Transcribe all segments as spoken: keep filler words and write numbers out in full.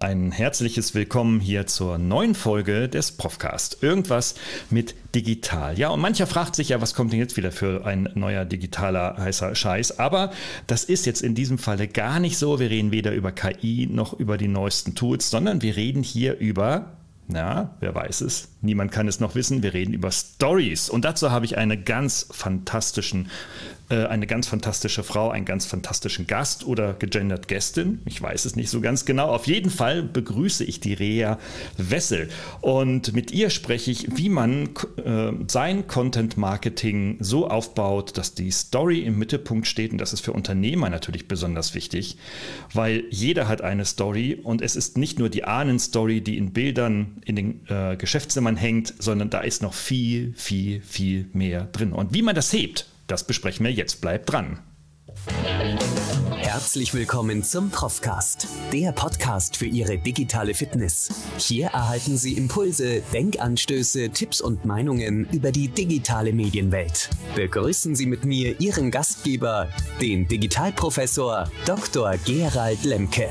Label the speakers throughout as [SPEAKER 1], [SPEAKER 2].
[SPEAKER 1] Ein herzliches Willkommen hier zur neuen Folge des Profcast. Irgendwas mit digital. Ja, und mancher fragt sich ja, was kommt denn jetzt wieder für ein neuer digitaler heißer Scheiß? Aber das ist jetzt in diesem Falle gar nicht so. Wir reden weder über K I noch über die neuesten Tools, sondern wir reden hier über... Na, wer weiß es? Niemand kann es noch wissen. Wir reden über Stories. Und dazu habe ich eine ganz fantastischen, äh, eine ganz fantastische Frau, einen ganz fantastischen Gast oder gegendert Gästin. Ich weiß es nicht so ganz genau. Auf jeden Fall begrüße ich die Rea Wessel. Und mit ihr spreche ich, wie man äh, sein Content-Marketing so aufbaut, dass die Story im Mittelpunkt steht. Und das ist für Unternehmer natürlich besonders wichtig, weil jeder hat eine Story und es ist nicht nur die Ahnen-Story, die in Bildern in den äh, Geschäftszimmern hängt, sondern da ist noch viel, viel, viel mehr drin. Und wie man das hebt, das besprechen wir jetzt. Bleibt dran.
[SPEAKER 2] Herzlich willkommen zum Profcast, der Podcast für Ihre digitale Fitness. Hier erhalten Sie Impulse, Denkanstöße, Tipps und Meinungen über die digitale Medienwelt. Begrüßen Sie mit mir Ihren Gastgeber, den Digitalprofessor Doktor Gerald Lemke.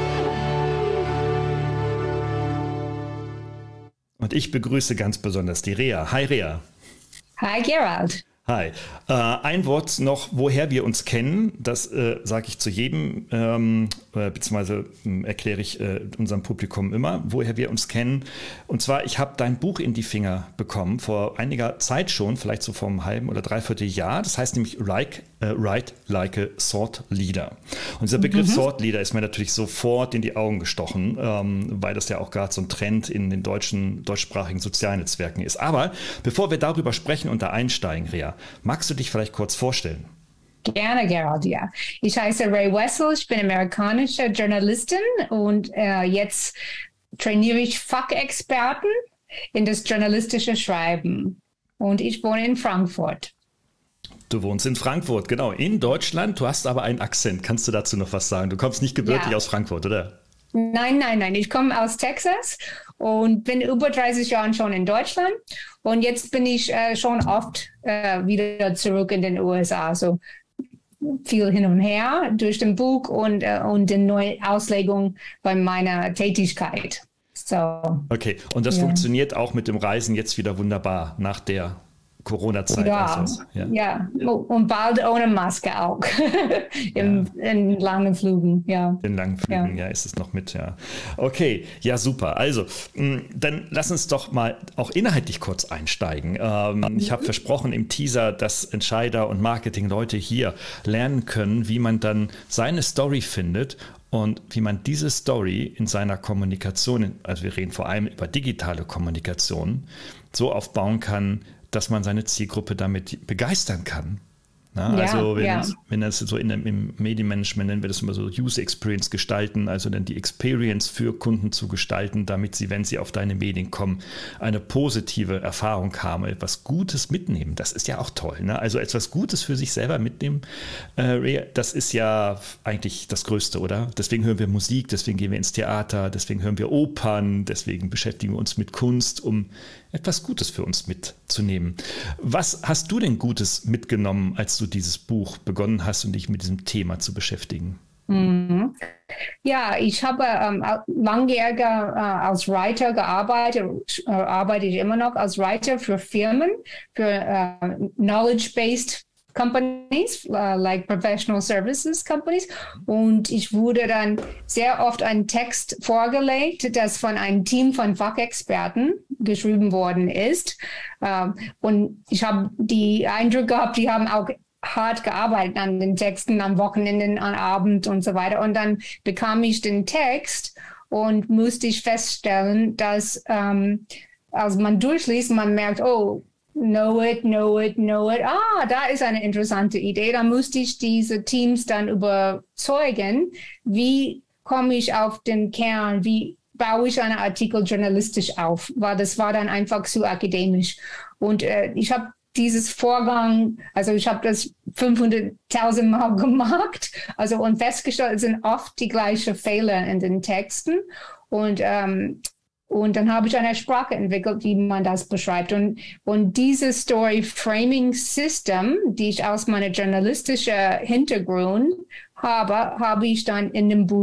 [SPEAKER 1] Und ich begrüße ganz besonders die Rea. Hi Rea.
[SPEAKER 3] Hi Gerald.
[SPEAKER 1] Hi. Äh, ein Wort noch, woher wir uns kennen, das äh, sage ich zu jedem, ähm, äh, beziehungsweise äh, erkläre ich äh, unserem Publikum immer, woher wir uns kennen. Und zwar, ich habe dein Buch in die Finger bekommen, vor einiger Zeit schon, vielleicht so vor einem halben oder dreiviertel Jahr. Das heißt nämlich like, äh, Write Like a Thought Leader. Und dieser Begriff mhm. Thought Leader ist mir natürlich sofort in die Augen gestochen, ähm, weil das ja auch gerade so ein Trend in den deutschen, deutschsprachigen Sozialnetzwerken ist. Aber bevor wir darüber sprechen und da einsteigen, Rea, magst du dich vielleicht kurz vorstellen?
[SPEAKER 3] Gerne, Gerald, ja. Ich heiße Rea Wessel, ich bin amerikanische Journalistin und äh, jetzt trainiere ich Fachexperten in das journalistische Schreiben. Und ich wohne in Frankfurt.
[SPEAKER 1] Du wohnst in Frankfurt, genau, in Deutschland. Du hast aber einen Akzent. Kannst du dazu noch was sagen? Du kommst nicht gebürtig ja. aus Frankfurt, oder?
[SPEAKER 3] Nein, nein, nein. Ich komme aus Texas und bin über dreißig Jahre schon in Deutschland. Und jetzt bin ich äh, schon oft äh, wieder zurück in den U S A. So viel hin und her durch den Buch und, äh, und die neue Auslegung bei meiner Tätigkeit. So,
[SPEAKER 1] okay, und das
[SPEAKER 3] ja.
[SPEAKER 1] funktioniert auch mit dem Reisen jetzt wieder wunderbar nach der Corona-Zeit.
[SPEAKER 3] Ja,
[SPEAKER 1] also, ja.
[SPEAKER 3] ja, und bald ohne Maske auch. Im, ja. In langen Flügen, ja.
[SPEAKER 1] In langen Flügen, ja. ja, ist es noch mit, ja. Okay, ja, super. Also, mh, dann lass uns doch mal auch inhaltlich kurz einsteigen. Ähm, mhm. Ich habe versprochen im Teaser, dass Entscheider und Marketingleute hier lernen können, wie man dann seine Story findet und wie man diese Story in seiner Kommunikation, also wir reden vor allem über digitale Kommunikation, so aufbauen kann, dass man seine Zielgruppe damit begeistern kann. Na,
[SPEAKER 3] ja,
[SPEAKER 1] also wenn,
[SPEAKER 3] ja.
[SPEAKER 1] es, wenn das so in, im Medienmanagement nennen wir das immer so User Experience gestalten, also dann die Experience für Kunden zu gestalten, damit sie, wenn sie auf deine Medien kommen, eine positive Erfahrung haben, etwas Gutes mitnehmen. Das ist ja auch toll. Ne? Also etwas Gutes für sich selber mitnehmen, äh, das ist ja eigentlich das Größte, oder? Deswegen hören wir Musik, deswegen gehen wir ins Theater, deswegen hören wir Opern, deswegen beschäftigen wir uns mit Kunst, um etwas Gutes für uns mitzunehmen. Was hast du denn Gutes mitgenommen, als du dieses Buch begonnen hast und dich mit diesem Thema zu beschäftigen?
[SPEAKER 3] Mhm. Ja, ich habe ähm, langjähriger äh, als Writer gearbeitet, äh, arbeite ich immer noch als Writer für Firmen, für äh, Knowledge-Based Companies, uh, like Professional Services Companies. Und ich wurde dann sehr oft einen Text vorgelegt, das von einem Team von Fachexperten geschrieben worden ist. Uh, und ich habe die Eindruck gehabt, die haben auch hart gearbeitet an den Texten, am Wochenende, am Abend und so weiter. Und dann bekam ich den Text und musste ich feststellen, dass ähm, als man durchliest, man merkt, oh, know it, know it, know it. Ah, da ist eine interessante Idee. Da musste ich diese Teams dann überzeugen, wie komme ich auf den Kern, wie baue ich einen Artikel journalistisch auf, weil das war dann einfach zu akademisch. Und äh, ich habe dieses Vorgang, also ich habe das fünfhunderttausend Mal gemacht, also und festgestellt, es sind oft die gleichen Fehler in den Texten. Und ähm, Und dann habe ich eine Sprache entwickelt, wie man das beschreibt. Und, und dieses Story Framing System, die ich aus meiner journalistischen Hintergrund habe, habe ich dann in dem Buch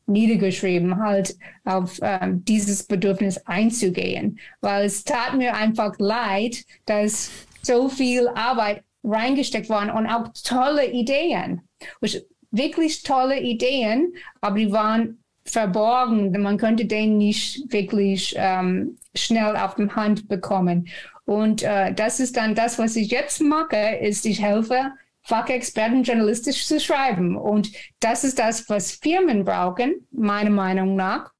[SPEAKER 3] niedergeschrieben, halt auf ähm, dieses Bedürfnis einzugehen, weil es tat mir einfach leid, dass so viel Arbeit reingesteckt worden und auch tolle Ideen, wirklich tolle Ideen, aber die waren verborgen. Man konnte den nicht wirklich ähm, schnell auf die Hand bekommen. Und äh, das ist dann das, was ich jetzt mache, ist, ich helfe Fachexperten journalistisch zu schreiben. Und das ist das, was Firmen brauchen, meiner Meinung nach,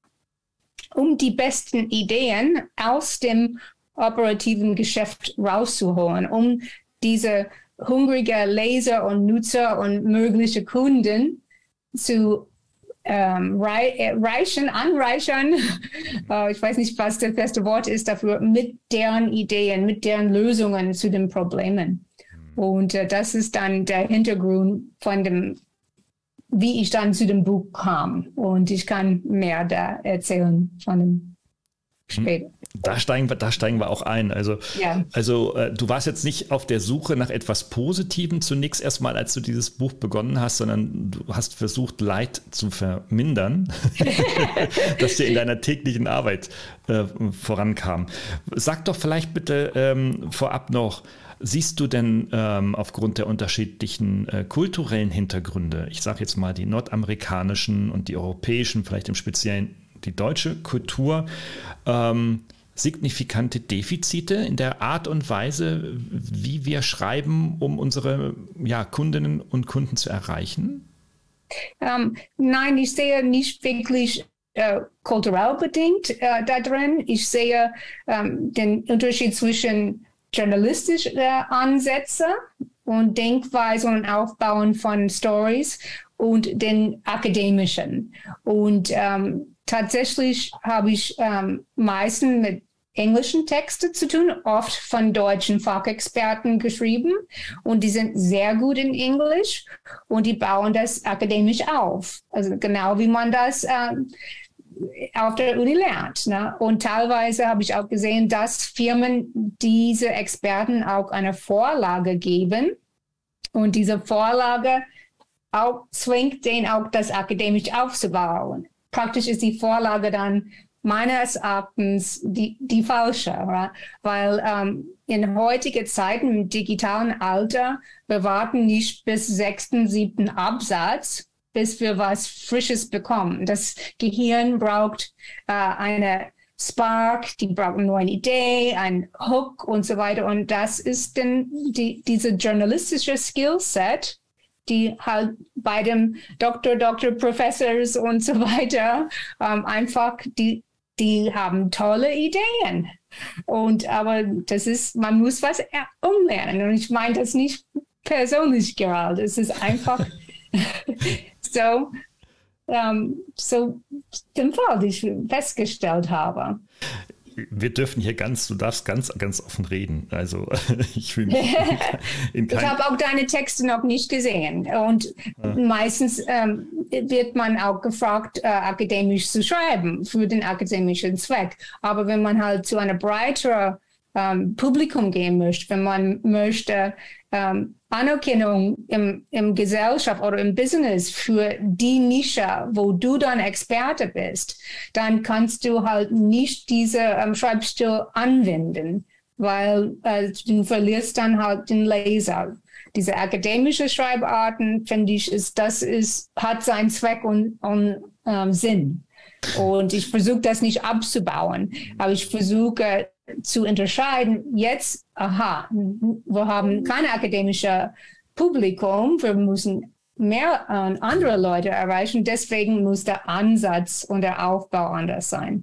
[SPEAKER 3] um die besten Ideen aus dem operativen Geschäft rauszuholen, um diese hungrige Leser und Nutzer und mögliche Kunden zu ähm, reichen, anreichern, äh, ich weiß nicht, was das beste Wort ist dafür, mit deren Ideen, mit deren Lösungen zu den Problemen. Und äh, das ist dann der Hintergrund von dem, wie ich dann zu dem Buch kam. Und ich kann mehr da erzählen von dem später.
[SPEAKER 1] Da steigen wir, da steigen wir auch ein. Also,
[SPEAKER 3] ja.
[SPEAKER 1] also äh, du warst jetzt nicht auf der Suche nach etwas Positivem zunächst erstmal, als du dieses Buch begonnen hast, sondern du hast versucht, Leid zu vermindern, dass dir in deiner täglichen Arbeit äh, vorankam. Sag doch vielleicht bitte ähm, vorab noch, siehst du denn ähm, aufgrund der unterschiedlichen äh, kulturellen Hintergründe, ich sage jetzt mal die nordamerikanischen und die europäischen, vielleicht im Speziellen die deutsche Kultur, ähm, signifikante Defizite in der Art und Weise, wie wir schreiben, um unsere ja, Kundinnen und Kunden zu erreichen?
[SPEAKER 3] Um, nein, ich sehe nicht wirklich äh, kulturell bedingt äh, da drin. Ich sehe ähm, den Unterschied zwischen journalistischen äh, Ansätzen und Denkweise und Aufbauen von Stories und den akademischen. Und ähm, tatsächlich habe ich ähm, meistens mit englischen Texten zu tun, oft von deutschen Fachexperten geschrieben. Und die sind sehr gut in Englisch und die bauen das akademisch auf. Also genau wie man das ähm, auf der Uni lernt. Ne? Und teilweise habe ich auch gesehen, dass Firmen diese Experten auch eine Vorlage geben. Und diese Vorlage auch zwingt den auch, das akademisch aufzubauen. Praktisch ist die Vorlage dann meines Erachtens die, die falsche, right? Weil ähm, in heutigen Zeiten im digitalen Alter, wir warten nicht bis sechsten, siebten Absatz, bis wir was Frisches bekommen. Das Gehirn braucht äh, eine Spark, die braucht eine neue Idee, ein Hook und so weiter. Und das ist dann die, diese journalistische Skillset, die halt bei dem Doktor, Doktor, Professors und so weiter ähm, einfach, die, die haben tolle Ideen. Und aber das ist, man muss was umlernen. Und ich meine das nicht persönlich gerade. Es ist einfach so, ähm, so den Fall, den ich festgestellt habe.
[SPEAKER 1] Wir dürfen hier ganz, du darfst ganz, ganz offen reden. Also ich fühle mich in kein...
[SPEAKER 3] Ich habe auch deine Texte noch nicht gesehen. Und ah. meistens ähm, wird man auch gefragt, äh, akademisch zu schreiben für den akademischen Zweck. Aber wenn man halt zu einem breiteren ähm, Publikum gehen möchte, wenn man möchte ähm, Anerkennung im, im Gesellschaft oder im Business für die Nische, wo du dann Experte bist, dann kannst du halt nicht diese ähm, Schreibstil anwenden, weil äh, du verlierst dann halt den Leser. Diese akademische Schreibarten, finde ich, ist, das ist, hat seinen Zweck und, und ähm, Sinn. Und ich versuche das nicht abzubauen, aber ich versuche zu unterscheiden, jetzt, aha, wir haben kein akademisches Publikum, wir müssen mehr äh, andere Leute erreichen, deswegen muss der Ansatz und der Aufbau anders sein.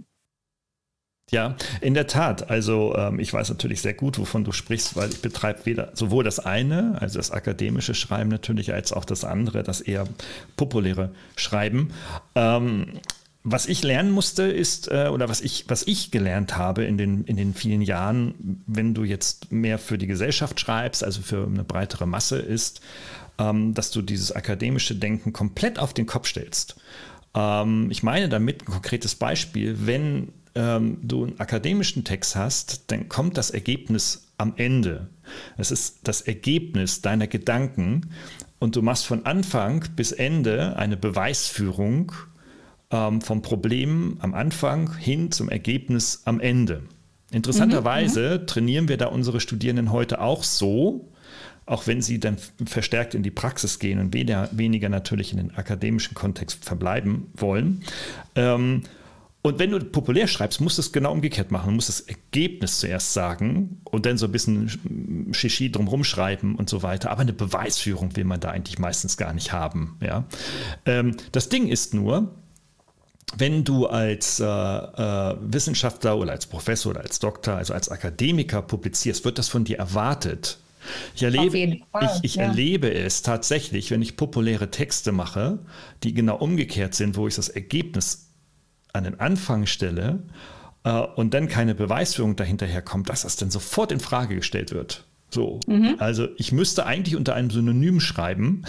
[SPEAKER 1] Ja, in der Tat. Also ähm, ich weiß natürlich sehr gut, wovon du sprichst, weil ich betreibe weder sowohl das eine, also das akademische Schreiben natürlich, als auch das andere, das eher populäre Schreiben. Ähm, Was ich lernen musste, ist, äh, oder was ich, was ich gelernt habe in den, in den vielen Jahren, wenn du jetzt mehr für die Gesellschaft schreibst, also für eine breitere Masse, ist, ähm, dass du dieses akademische Denken komplett auf den Kopf stellst. Ähm, ich meine damit ein konkretes Beispiel, wenn ähm, du einen akademischen Text hast, dann kommt das Ergebnis am Ende. Es ist das Ergebnis deiner Gedanken und du machst von Anfang bis Ende eine Beweisführung, ähm, vom Problem am Anfang hin zum Ergebnis am Ende. Interessanterweise mhm, trainieren wir da unsere Studierenden heute auch so, auch wenn sie dann verstärkt in die Praxis gehen und weniger, weniger natürlich in den akademischen Kontext verbleiben wollen. Ähm, und wenn du populär schreibst, musst du es genau umgekehrt machen. Du musst das Ergebnis zuerst sagen und dann so ein bisschen Shishi drumherum schreiben und so weiter. Aber eine Beweisführung will man da eigentlich meistens gar nicht haben. Ja? Ähm, das Ding ist nur, wenn du als äh, äh, Wissenschaftler oder als Professor oder als Doktor, also als Akademiker publizierst, wird das von dir erwartet. Ich erlebe, ich, ich ja. erlebe es tatsächlich, wenn ich populäre Texte mache, die genau umgekehrt sind, wo ich das Ergebnis an den Anfang stelle äh, und dann keine Beweisführung dahinterher kommt, dass das dann sofort in Frage gestellt wird. So, mhm. Also ich müsste eigentlich unter einem Synonym schreiben.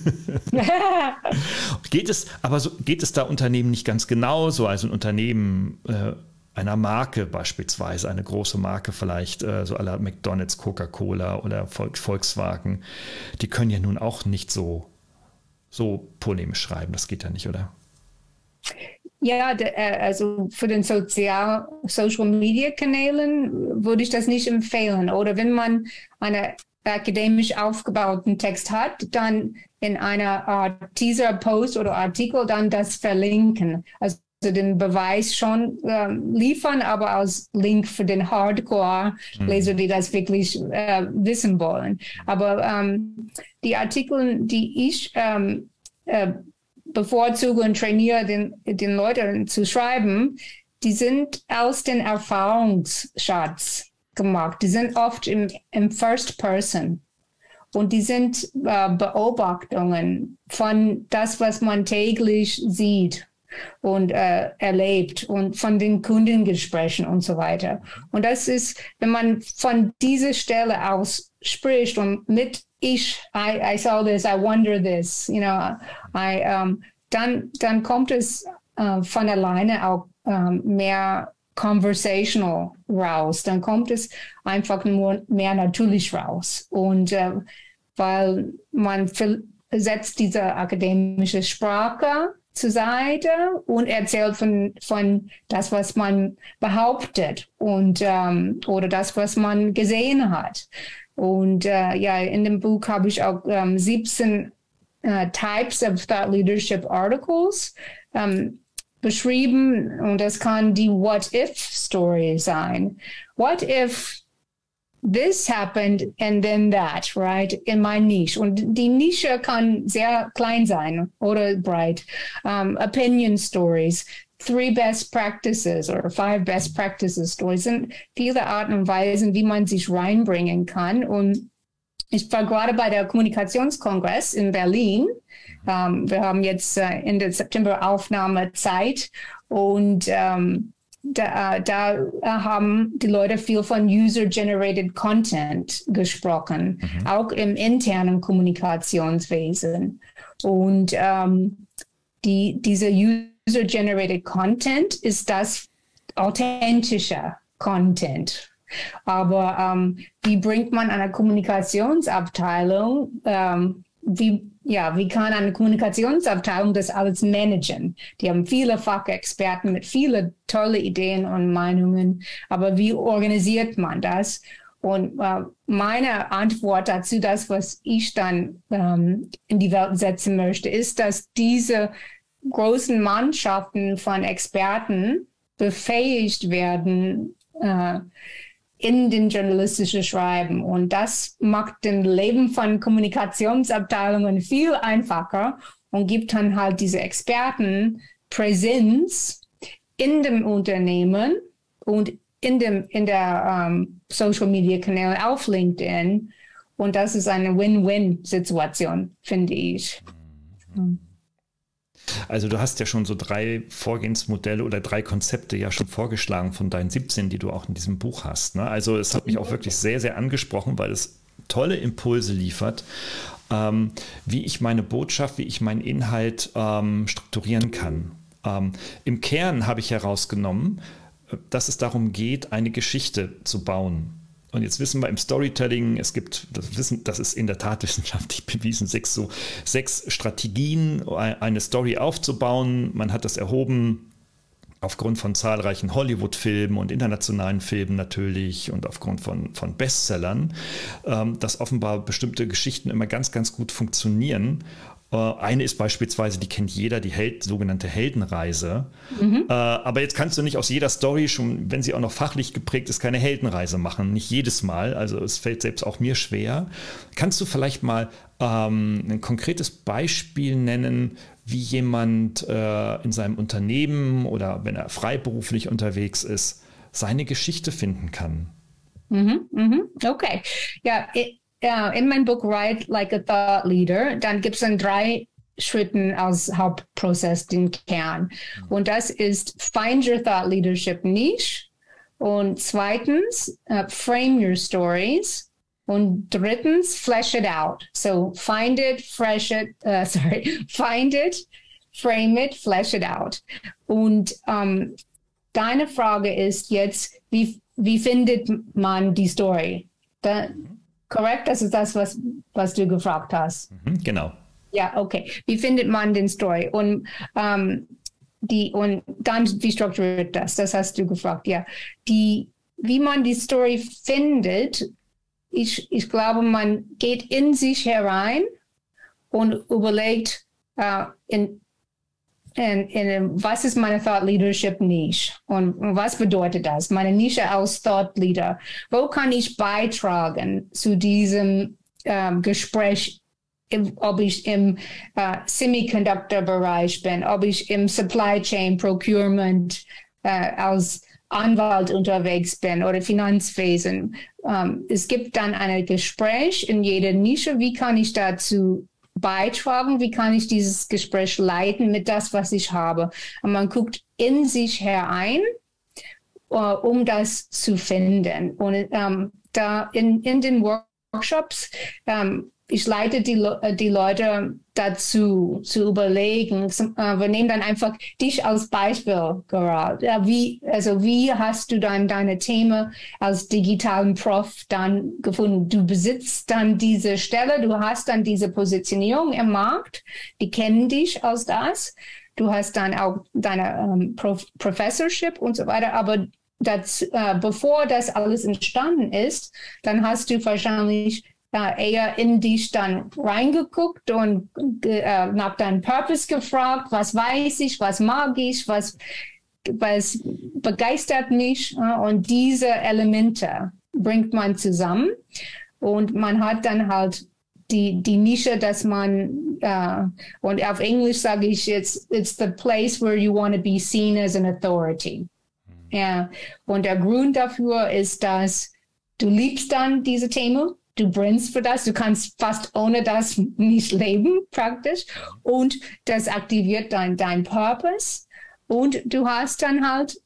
[SPEAKER 1] Geht es, aber so, geht es da Unternehmen nicht ganz genauso? Also ein Unternehmen äh, einer Marke beispielsweise, eine große Marke vielleicht, äh, so à la McDonald's, Coca-Cola oder Vol- Volkswagen, die können ja nun auch nicht so, so polemisch schreiben. Das geht ja nicht, oder?
[SPEAKER 3] Ja, also für den Sozial Social-Media-Kanälen würde ich das nicht empfehlen. Oder wenn man einen akademisch aufgebauten Text hat, dann in einer Art Teaser-Post oder Artikel dann das verlinken. Also den Beweis schon äh, liefern, aber als Link für den Hardcore-Leser, die das wirklich äh, wissen wollen. Aber ähm, die Artikel, die ich ähm, äh, bevorzuge und trainiere, den, den Leuten zu schreiben, die sind aus dem Erfahrungsschatz gemacht. Die sind oft im, im First Person. Und die sind äh, Beobachtungen von das, was man täglich sieht und äh, erlebt und von den Kundengesprächen und so weiter. Und das ist, wenn man von dieser Stelle aus spricht und mit ich, I, I saw this, I wonder this, you know, I, um, dann, dann kommt es uh, von alleine auch um, mehr conversational raus. Dann kommt es einfach nur mehr natürlich raus. Und uh, weil man setzt diese akademische Sprache zur Seite und erzählt von, von das, was man behauptet und um, oder das, was man gesehen hat. Und uh, ja, in dem Buch habe ich auch um, siebzehn uh, Types of Thought Leadership Articles um, beschrieben. Und das kann die What-If-Story sein. What if this happened and then that, right? In my niche. Und die Nische kann sehr klein sein oder breit. Um, Opinion Stories. Three best practices or five best practices Stories sind viele Arten und Weisen, wie man sich reinbringen kann. Und ich war gerade bei der Kommunikationskongress in Berlin. Um, wir haben jetzt uh, Ende September Aufnahmezeit und um, da, da haben die Leute viel von User-Generated Content gesprochen, mhm. auch im internen Kommunikationswesen. Und um, die, diese User User-Generated Content ist das authentische Content. Aber ähm, wie bringt man eine Kommunikationsabteilung, ähm, wie, ja, wie kann eine Kommunikationsabteilung das alles managen? Die haben viele Fachexperten mit vielen tolle Ideen und Meinungen, aber wie organisiert man das? Und äh, meine Antwort dazu, das, was ich dann ähm, in die Welt setzen möchte, ist, dass diese großen Mannschaften von Experten befähigt werden äh, in den journalistischen Schreiben. Und das macht das Leben von Kommunikationsabteilungen viel einfacher und gibt dann halt diese Experten Präsenz in dem Unternehmen und in dem in der um, Social Media Kanäle auf LinkedIn. Und das ist eine Win-Win-Situation, finde ich. Mhm.
[SPEAKER 1] Also du hast ja schon so drei Vorgehensmodelle oder drei Konzepte ja schon vorgeschlagen von deinen siebzehn, die du auch in diesem Buch hast. Ne? Also es hat mich auch wirklich sehr, sehr angesprochen, weil es tolle Impulse liefert, ähm, wie ich meine Botschaft, wie ich meinen Inhalt ähm, strukturieren kann. Ähm, im Kern habe ich herausgenommen, dass es darum geht, eine Geschichte zu bauen. Und jetzt wissen wir im Storytelling, es gibt, das Wissen, das ist in der Tat wissenschaftlich bewiesen, sechs, so, sechs Strategien, eine Story aufzubauen. Man hat das erhoben aufgrund von zahlreichen Hollywood-Filmen und internationalen Filmen natürlich und aufgrund von, von Bestsellern, ähm, dass offenbar bestimmte Geschichten immer ganz, ganz gut funktionieren. Äh, eine ist beispielsweise, die kennt jeder, die Held, sogenannte Heldenreise. Mhm. Äh, aber jetzt kannst du nicht aus jeder Story, schon wenn sie auch noch fachlich geprägt ist, keine Heldenreise machen. Nicht jedes Mal. Also es fällt selbst auch mir schwer. Kannst du vielleicht mal ähm, ein konkretes Beispiel nennen, wie jemand äh, in seinem Unternehmen oder wenn er freiberuflich unterwegs ist, seine Geschichte finden kann?
[SPEAKER 3] Mhm, mhm. Okay. Ja, it, uh, in meinem Buch Write Like a Thought Leader, dann gibt es dann drei Schritten als Hauptprozess, den Kern. Mhm. Und das ist Find Your Thought Leadership Niche. Und zweitens, uh, Frame Your Stories. Und drittens, flesh it out. So find it, fresh it, uh, sorry, find it, frame it, flesh it out. Und um, deine Frage ist jetzt, wie, wie findet man die Story? Da, korrekt? Das ist das, was, was du gefragt hast.
[SPEAKER 1] Mhm, genau.
[SPEAKER 3] Ja, okay. Wie findet man den Story? Und, um, die, und dann, wie strukturiert das? Das hast du gefragt, ja. Die, wie man die Story findet, Ich, ich glaube, man geht in sich herein und überlegt, uh, in, in, in, was ist meine Thought Leadership Niche und was bedeutet das? Meine Nische als Thought Leader. Wo kann ich beitragen zu diesem uh, Gespräch, ob ich im uh, Semiconductor-Bereich bin, ob ich im Supply Chain Procurement uh, als Anwalt unterwegs bin oder Finanzwesen. Um, es gibt dann ein Gespräch in jeder Nische. Wie kann ich dazu beitragen? Wie kann ich dieses Gespräch leiten mit das, was ich habe? Und man guckt in sich herein, uh, um das zu finden. Und um, da in, in den Workshops, um, ich leite die, die Leute dazu, zu überlegen. Wir nehmen dann einfach dich als Beispiel gerade. Wie, also wie hast du dann deine Themen als digitalen Prof dann gefunden? Du besitzt dann diese Stelle, du hast dann diese Positionierung im Markt, die kennen dich als das. Du hast dann auch deine um, Prof- Professorship und so weiter, aber das, uh, bevor das alles entstanden ist, dann hast du wahrscheinlich Uh, eher in dich dann reingeguckt und uh, nach deinem Purpose gefragt, was weiß ich, was mag ich, was, was begeistert mich. Uh, und diese Elemente bringt man zusammen und man hat dann halt die, die Nische, dass man, uh, und auf Englisch sage ich jetzt, it's the place where you want to be seen as an authority. Mhm. Ja. Und der Grund dafür ist, dass du liebst dann diese Themen. Du brennst für das, du kannst fast ohne das nicht leben, praktisch. Und das aktiviert dann dein Purpose. Und du hast dann halt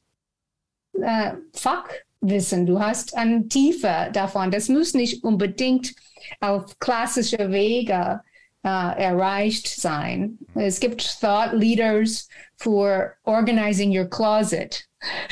[SPEAKER 3] äh, Fachwissen, du hast eine Tiefe davon. Das muss nicht unbedingt auf klassische Wege äh, erreicht sein. Es gibt Thought Leaders for organizing your closet.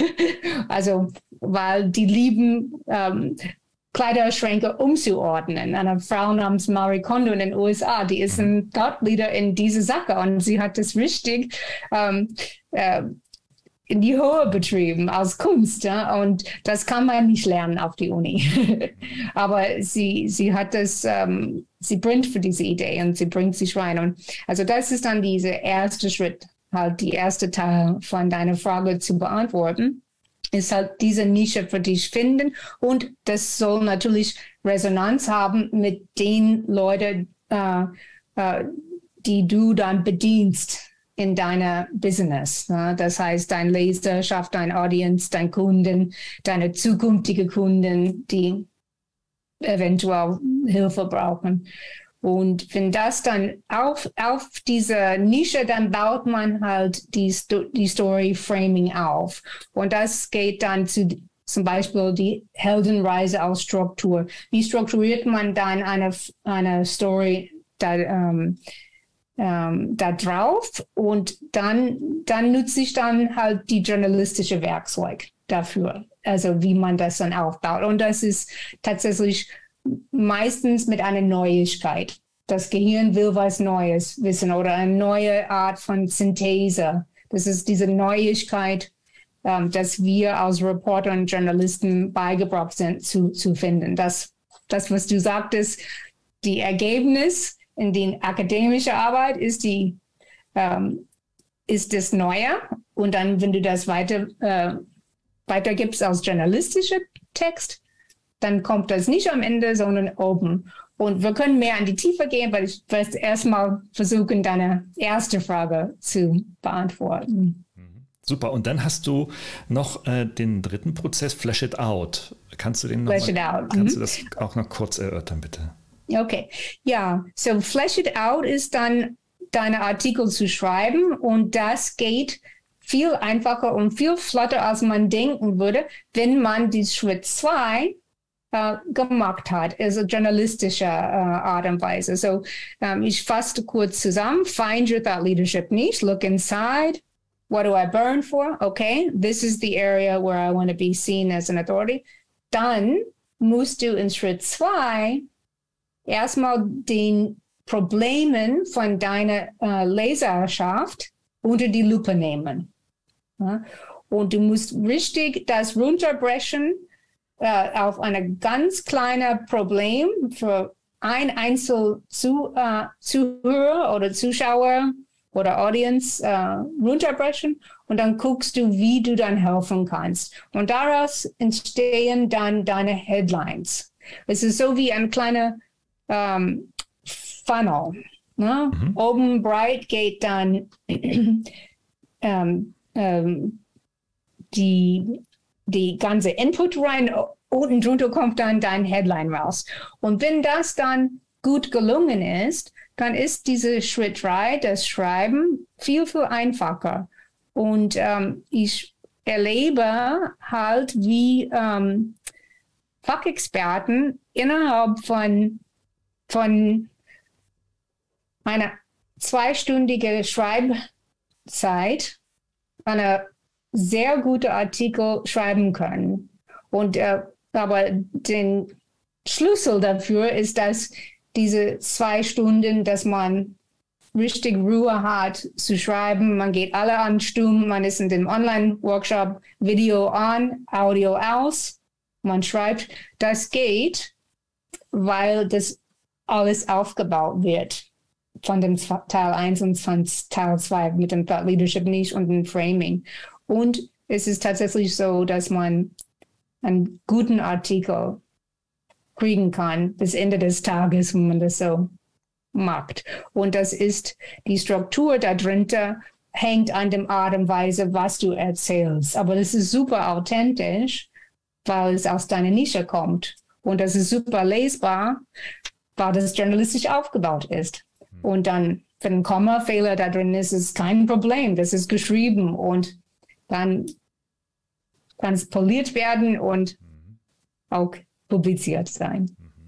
[SPEAKER 3] Also, weil die lieben ähm, Kleiderschränke umzuordnen. Eine Frau namens Marie Kondo in den U S A, die ist ein Thought Leader in diese Sache und sie hat das richtig ähm, äh, in die Höhe betrieben als Kunst. Ja? Und das kann man nicht lernen auf die Uni. Aber sie, sie hat das, ähm, sie brennt für diese Idee und sie bringt sich rein. Und also das ist dann dieser erste Schritt, halt die erste Teil von deiner Frage zu beantworten. Ist halt diese Nische für dich finden und das soll natürlich Resonanz haben mit den Leuten, äh, äh, die du dann bedienst in deiner Business. Ne? Das heißt, dein Leserschaft, dein Audience, dein Kunden, deine zukünftige Kunden, die eventuell Hilfe brauchen. Und wenn das dann auf, auf diese Nische, dann baut man halt die, die Story-Framing auf. Und das geht dann zu zum Beispiel die Heldenreise als Struktur. Wie strukturiert man dann eine, eine Story da, ähm, ähm, da drauf? Und dann, dann nutze ich dann halt die journalistische Werkzeug dafür. also wie man das dann aufbaut. Und das ist tatsächlich meistens mit einer Neuigkeit. Das Gehirn will was Neues wissen oder eine neue Art von Synthese. Das ist diese Neuigkeit, ähm, dass wir als Reporter und Journalisten beigebracht sind zu, zu finden. Das, das, was du sagtest, die Ergebnis in die akademische Arbeit ist die ähm, ist das Neue. Und dann, wenn du das weiter äh, weitergibst als journalistischer Text, dann kommt das nicht am Ende, sondern oben. Und wir können mehr in die Tiefe gehen, weil ich werde erstmal versuchen, deine erste Frage zu beantworten.
[SPEAKER 1] Super. Und dann hast du noch äh, den dritten Prozess, Flesh It Out. Kannst du den noch
[SPEAKER 3] Flesh
[SPEAKER 1] mal,
[SPEAKER 3] it out.
[SPEAKER 1] Kannst
[SPEAKER 3] Mhm.
[SPEAKER 1] du das auch noch kurz erörtern, bitte?
[SPEAKER 3] Okay. Ja, so Flesh It Out ist dann, deine Artikel zu schreiben. Und das geht viel einfacher und viel flotter, als man denken würde, wenn man die Schritt zwei Uh, gemacht hat, also journalistische uh, Art und Weise. So, um, ich fasse kurz zusammen. Find your thought leadership niche. Look inside. What do I burn for? Okay, this is the area where I want to be seen as an authority. Dann musst du in Schritt zwei erstmal den Problemen von deiner uh, Leserschaft unter die Lupe nehmen. Ja? Und du musst richtig das runterbrechen Uh, auf ein ganz kleines Problem für ein einzelner Zu, uh, Zuhörer oder Zuschauer oder Audience uh, runterbrechen und dann guckst du, wie du dann helfen kannst. Und daraus entstehen dann deine Headlines. Es ist so wie ein kleiner um, Funnel. Ne? Mhm. Oben breit geht dann um, um, die die ganze Input rein, unten drunter kommt dann dein Headline raus. Und wenn das dann gut gelungen ist, dann ist diese Schritt drei, das Schreiben, viel, viel einfacher. Und ähm, ich erlebe halt, wie ähm, Fachexperten innerhalb von, von einer zweistündigen Schreibzeit eine sehr gute Artikel schreiben können. Und äh, aber den Schlüssel dafür ist, dass diese zwei Stunden, dass man richtig Ruhe hat zu schreiben. Man geht alle an stumm, man ist in dem Online-Workshop, Video an, Audio aus, man schreibt. Das geht, weil das alles aufgebaut wird von dem Teil eins und von Teil zwei mit dem Thought Leadership Niche und dem Framing. Und es ist tatsächlich so, dass man einen guten Artikel kriegen kann bis Ende des Tages, wenn man das so macht. Und das ist die Struktur da drunter, hängt an der Art und Weise, was du erzählst. Aber das ist super authentisch, weil es aus deiner Nische kommt. Und das ist super lesbar, weil das journalistisch aufgebaut ist. Und dann, wenn ein Kommafehler da drin ist, ist kein Problem. Das ist geschrieben und dann kann es poliert werden und auch publiziert sein.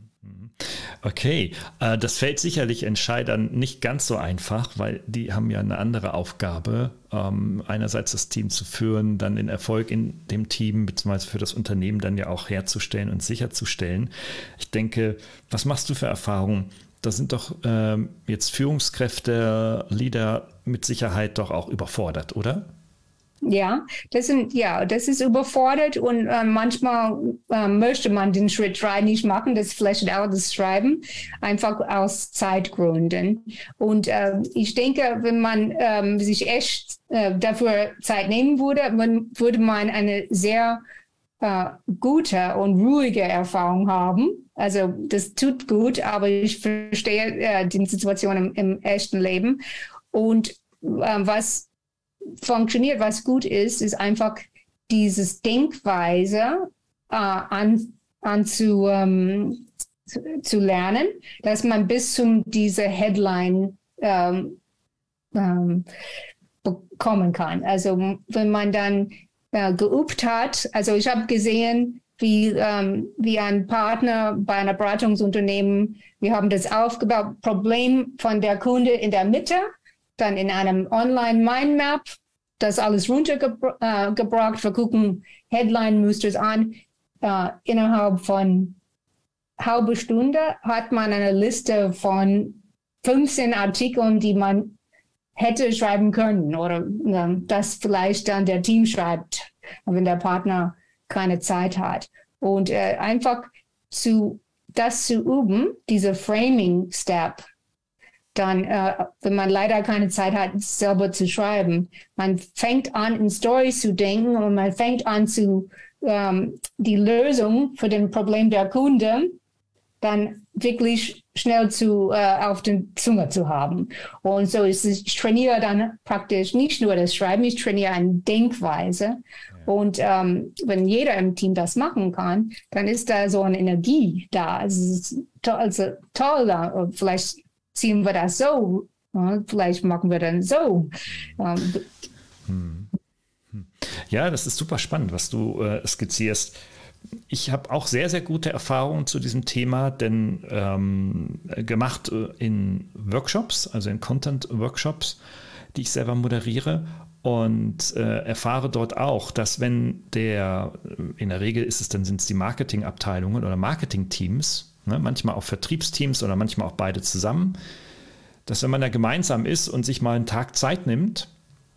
[SPEAKER 1] Okay, äh, das fällt sicherlich Entscheidern nicht ganz so einfach, weil die haben ja eine andere Aufgabe, ähm, einerseits das Team zu führen, dann den Erfolg in dem Team bzw. für das Unternehmen dann ja auch herzustellen und sicherzustellen. Ich denke, was machst du für Erfahrungen? Da sind doch ähm, jetzt Führungskräfte, Leader mit Sicherheit doch auch überfordert, oder?
[SPEAKER 3] Ja, das sind, ja, das ist überfordert und äh, manchmal äh, möchte man den Schritt drei nicht machen, das Flesh It Out, das Schreiben, einfach aus Zeitgründen. Und äh, ich denke, wenn man äh, sich echt äh, dafür Zeit nehmen würde, man, würde man eine sehr äh, gute und ruhige Erfahrung haben. Also das tut gut, aber ich verstehe äh, die Situation im, im echten Leben. Und äh, was funktioniert, was gut ist, ist einfach dieses Denkweise äh, an, an zu, ähm, zu, zu lernen, dass man bis zum diese Headline ähm, ähm, bekommen kann. Also wenn man dann äh, geübt hat, also ich habe gesehen, wie, ähm, wie ein Partner bei einer Beratungsunternehmen, wir haben das aufgebaut, Problem von der Kunde in der Mitte, dann in einem Online-Mindmap das alles runtergebracht. Wir gucken Headline-Musters an. Uh, innerhalb von halbe Stunde hat man eine Liste von fünfzehn Artikeln, die man hätte schreiben können oder uh, das vielleicht dann der Team schreibt, wenn der Partner keine Zeit hat. Und uh, einfach zu, das zu üben, diese Framing-Step, dann, uh, wenn man leider keine Zeit hat, selber zu schreiben, man fängt an, in Storys zu denken und man fängt an zu Um, die Lösung für das Problem der Kunde dann wirklich schnell zu, uh, auf den Zunge zu haben. Und so ist es, ich trainiere dann praktisch nicht nur das Schreiben, ich trainiere eine Denkweise. Ja. Und um, wenn jeder im Team das machen kann, dann ist da so eine Energie da. Also, es ist to- also toll da. Vielleicht ziehen wir das so, uh, vielleicht machen wir dann so. Um,
[SPEAKER 1] hm. Ja, das ist super spannend, was du äh, skizzierst. Ich habe auch sehr, sehr gute Erfahrungen zu diesem Thema, denn ähm, gemacht in Workshops, also in Content-Workshops, die ich selber moderiere und äh, erfahre dort auch, dass wenn der, in der Regel ist es dann, sind es die Marketingabteilungen oder Marketingteams, ne, manchmal auch Vertriebsteams oder manchmal auch beide zusammen, dass wenn man da gemeinsam ist und sich mal einen Tag Zeit nimmt,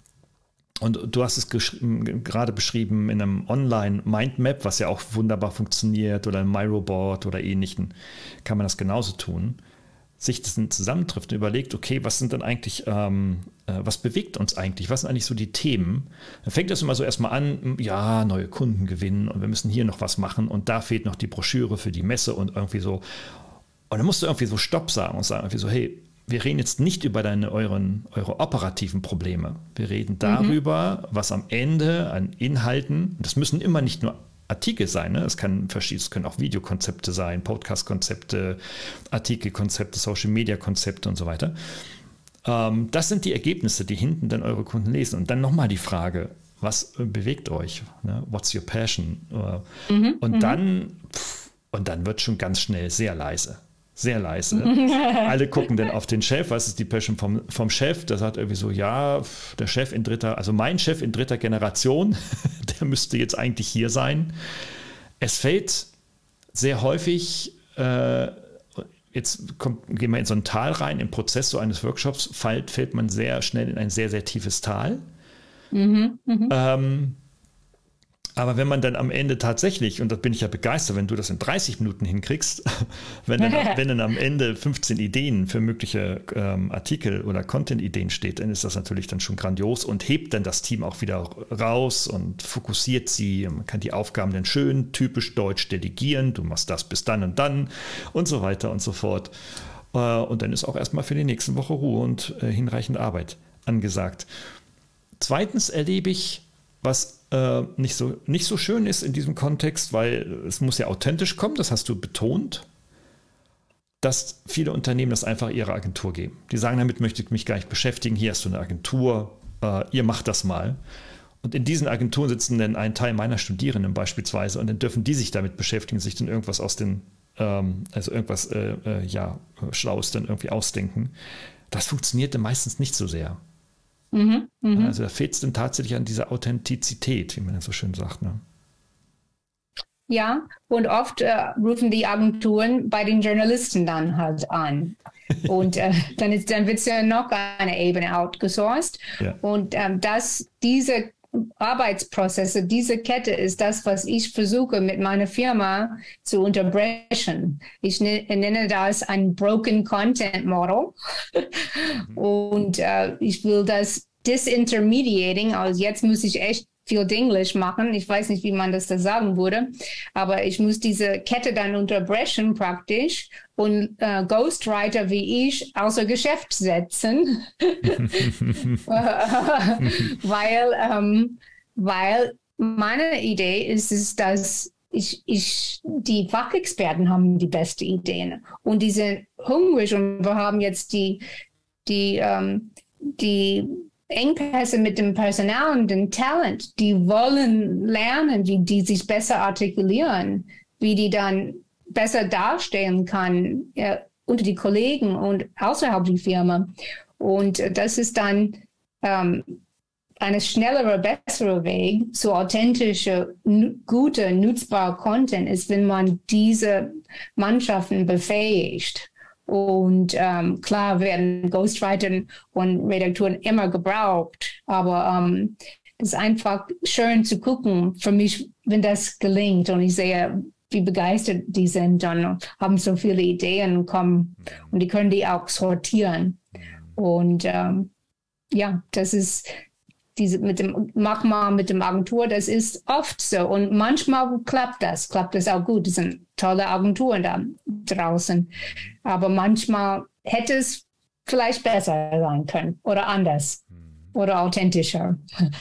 [SPEAKER 1] und du hast es gerade beschrieben in einem Online-Mindmap, was ja auch wunderbar funktioniert, oder ein Miro-Board oder ähnlichen, kann man das genauso tun. Sich das zusammentrifft und überlegt, okay, was sind denn eigentlich, ähm, äh, was bewegt uns eigentlich? Was sind eigentlich so die Themen? Dann fängt das immer so erstmal an, ja, neue Kunden gewinnen und wir müssen hier noch was machen und da fehlt noch die Broschüre für die Messe und irgendwie so. Und dann musst du irgendwie so Stopp sagen und sagen irgendwie so, hey, wir reden jetzt nicht über deine, euren, eure operativen Probleme. Wir reden darüber, mhm. was am Ende an Inhalten, das müssen immer nicht nur Artikel sein, ne? Es kann verschieden, es können auch Videokonzepte sein, Podcast-Konzepte, Artikelkonzepte, Social-Media-Konzepte und so weiter. Ähm, das sind die Ergebnisse, die hinten dann eure Kunden lesen. Und dann nochmal die Frage, was bewegt euch? Ne? What's your passion? Mhm. Und mhm. dann, pff, und dann wird schon ganz schnell sehr leise. Sehr leise. Alle gucken dann auf den Chef. Was ist die Passion vom, vom Chef? Der sagt irgendwie so, ja, der Chef in dritter, also mein Chef in dritter Generation, der müsste jetzt eigentlich hier sein. Es fällt sehr häufig, äh, jetzt kommt, gehen wir in so ein Tal rein, im Prozess so eines Workshops fällt, fällt man sehr schnell in ein sehr, sehr tiefes Tal. Mhm, mh. ähm, Aber wenn man dann am Ende tatsächlich, und da bin ich ja begeistert, wenn du das in dreißig Minuten hinkriegst, wenn dann, wenn dann am Ende fünfzehn Ideen für mögliche ähm, Artikel oder Content-Ideen steht, dann ist das natürlich dann schon grandios und hebt dann das Team auch wieder raus und fokussiert sie. Man kann die Aufgaben dann schön typisch deutsch delegieren. Du machst das bis dann und dann und so weiter und so fort. Äh, und dann ist auch erstmal für die nächste Woche Ruhe und äh, hinreichend Arbeit angesagt. Zweitens erlebe ich, was äh, nicht so, nicht so schön ist in diesem Kontext, weil es muss ja authentisch kommen, das hast du betont, dass viele Unternehmen das einfach ihrer Agentur geben. Die sagen, damit möchte ich mich gar nicht beschäftigen, hier hast du eine Agentur, äh, ihr macht das mal. Und in diesen Agenturen sitzen dann ein Teil meiner Studierenden beispielsweise und dann dürfen die sich damit beschäftigen, sich dann irgendwas aus den, ähm, also irgendwas äh, äh, ja, Schlaues dann irgendwie ausdenken. Das funktioniert dann meistens nicht so sehr. Mhm, mh. Also da fehlt es dann tatsächlich an dieser Authentizität, wie man das so schön sagt. Ne?
[SPEAKER 3] Ja, und oft äh, rufen die Agenturen bei den Journalisten dann halt an. Und äh, dann, ist, dann wird es ja noch eine Ebene outgesourced. Ja. Und ähm, das, diese Arbeitsprozesse, diese Kette ist das, was ich versuche mit meiner Firma zu unterbrechen. Ich ne, nenne das ein Broken Content Model. Und äh, ich will das disintermediating, also jetzt muss ich echt viel Englisch machen. Ich weiß nicht, wie man das da sagen würde, aber ich muss diese Kette dann unterbrechen praktisch und äh, Ghostwriter wie ich außer Geschäft setzen, weil, ähm, weil meine Idee ist es, dass ich, ich, die Fachexperten haben die besten Ideen und die sind hungrig und wir haben jetzt die, die, ähm, die Engpässe mit dem Personal und dem Talent, die wollen lernen, wie die sich besser artikulieren, wie die dann besser darstellen kann äh, unter die Kollegen und außerhalb der Firma. Und das ist dann ähm, eine schnellere, bessere Weg zu authentischer, guter, nutzbarer Content ist, wenn man diese Mannschaften befähigt. Und ähm, klar werden Ghostwriter und Redaktoren immer gebraucht, aber ähm, es ist einfach schön zu gucken, für mich, wenn das gelingt und ich sehe, wie begeistert die sind und haben so viele Ideen kommen und die können die auch sortieren. Und ähm, ja, das ist diese mit dem, mach mal mit dem Agentur, das ist oft so. Und manchmal klappt das, klappt das auch gut. Es sind tolle Agenturen da draußen. Aber manchmal hätte es vielleicht besser sein können oder anders oder authentischer.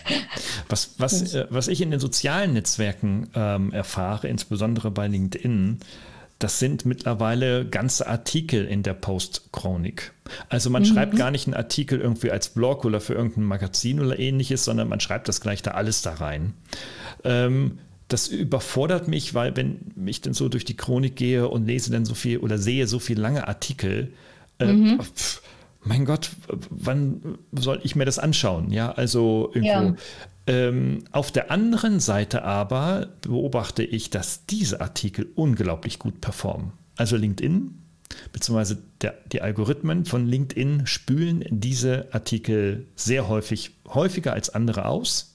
[SPEAKER 1] Was, was, äh, was ich in den sozialen Netzwerken ähm, erfahre, insbesondere bei LinkedIn, das sind mittlerweile ganze Artikel in der Post-Chronik. Also man mhm. schreibt gar nicht einen Artikel irgendwie als Blog oder für irgendein Magazin oder ähnliches, sondern man schreibt das gleich da alles da rein. Ähm, das überfordert mich, weil wenn ich dann so durch die Chronik gehe und lese dann so viel oder sehe so viele lange Artikel, äh, mhm. pf, mein Gott, wann soll ich mir das anschauen? Ja, also irgendwo. Ja. Ähm, auf der anderen Seite aber beobachte ich, dass diese Artikel unglaublich gut performen. Also LinkedIn, beziehungsweise der, die Algorithmen von LinkedIn spülen diese Artikel sehr häufig, häufiger als andere aus.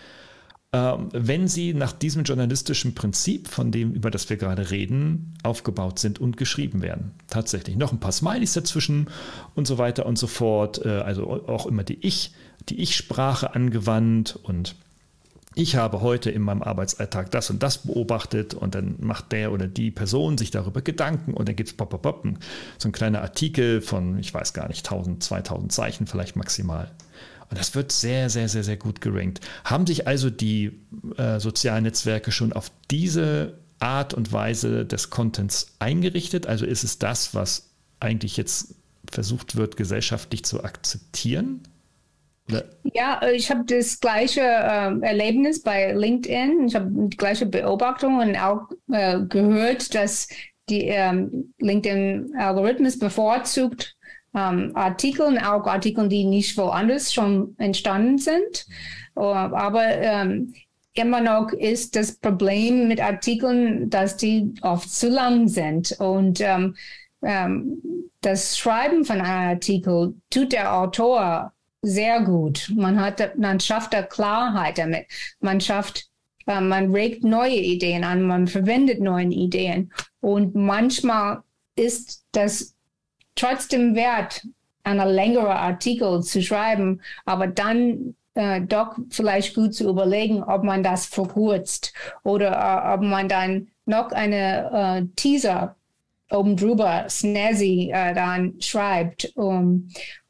[SPEAKER 1] Ähm, wenn sie nach diesem journalistischen Prinzip, von dem, über das wir gerade reden, aufgebaut sind und geschrieben werden. Tatsächlich. Noch ein paar Smileys dazwischen und so weiter und so fort. Äh, also auch immer die Ich, die Ich-Sprache angewandt und ich habe heute in meinem Arbeitsalltag das und das beobachtet und dann macht der oder die Person sich darüber Gedanken und dann gibt es pop, pop, pop, so ein kleiner Artikel von, ich weiß gar nicht, tausend, zweitausend Zeichen vielleicht maximal. Und das wird sehr, sehr, sehr, sehr gut gerankt. Haben sich also die äh, sozialen Netzwerke schon auf diese Art und Weise des Contents eingerichtet? Also ist es das, was eigentlich jetzt versucht wird, gesellschaftlich zu akzeptieren? Oder?
[SPEAKER 3] Ja, ich habe das gleiche äh, Erlebnis bei LinkedIn. Ich habe die gleiche Beobachtung und auch äh, gehört, dass die ähm, LinkedIn-Algorithmus bevorzugt ähm, Artikel, auch Artikel, die nicht woanders schon entstanden sind. Uh, aber ähm, immer noch ist das Problem mit Artikeln, dass die oft zu lang sind. Und ähm, ähm, das Schreiben von einem Artikel tut der Autor sehr gut. Man hat, man schafft da Klarheit damit. Man schafft, äh, man regt neue Ideen an, man verwendet neue Ideen. Und manchmal ist das trotzdem wert, einen längeren Artikel zu schreiben, aber dann äh, doch vielleicht gut zu überlegen, ob man das verkürzt oder äh, ob man dann noch eine äh, Teaser oben drüber, snazzy, äh, dann schreibt. Um,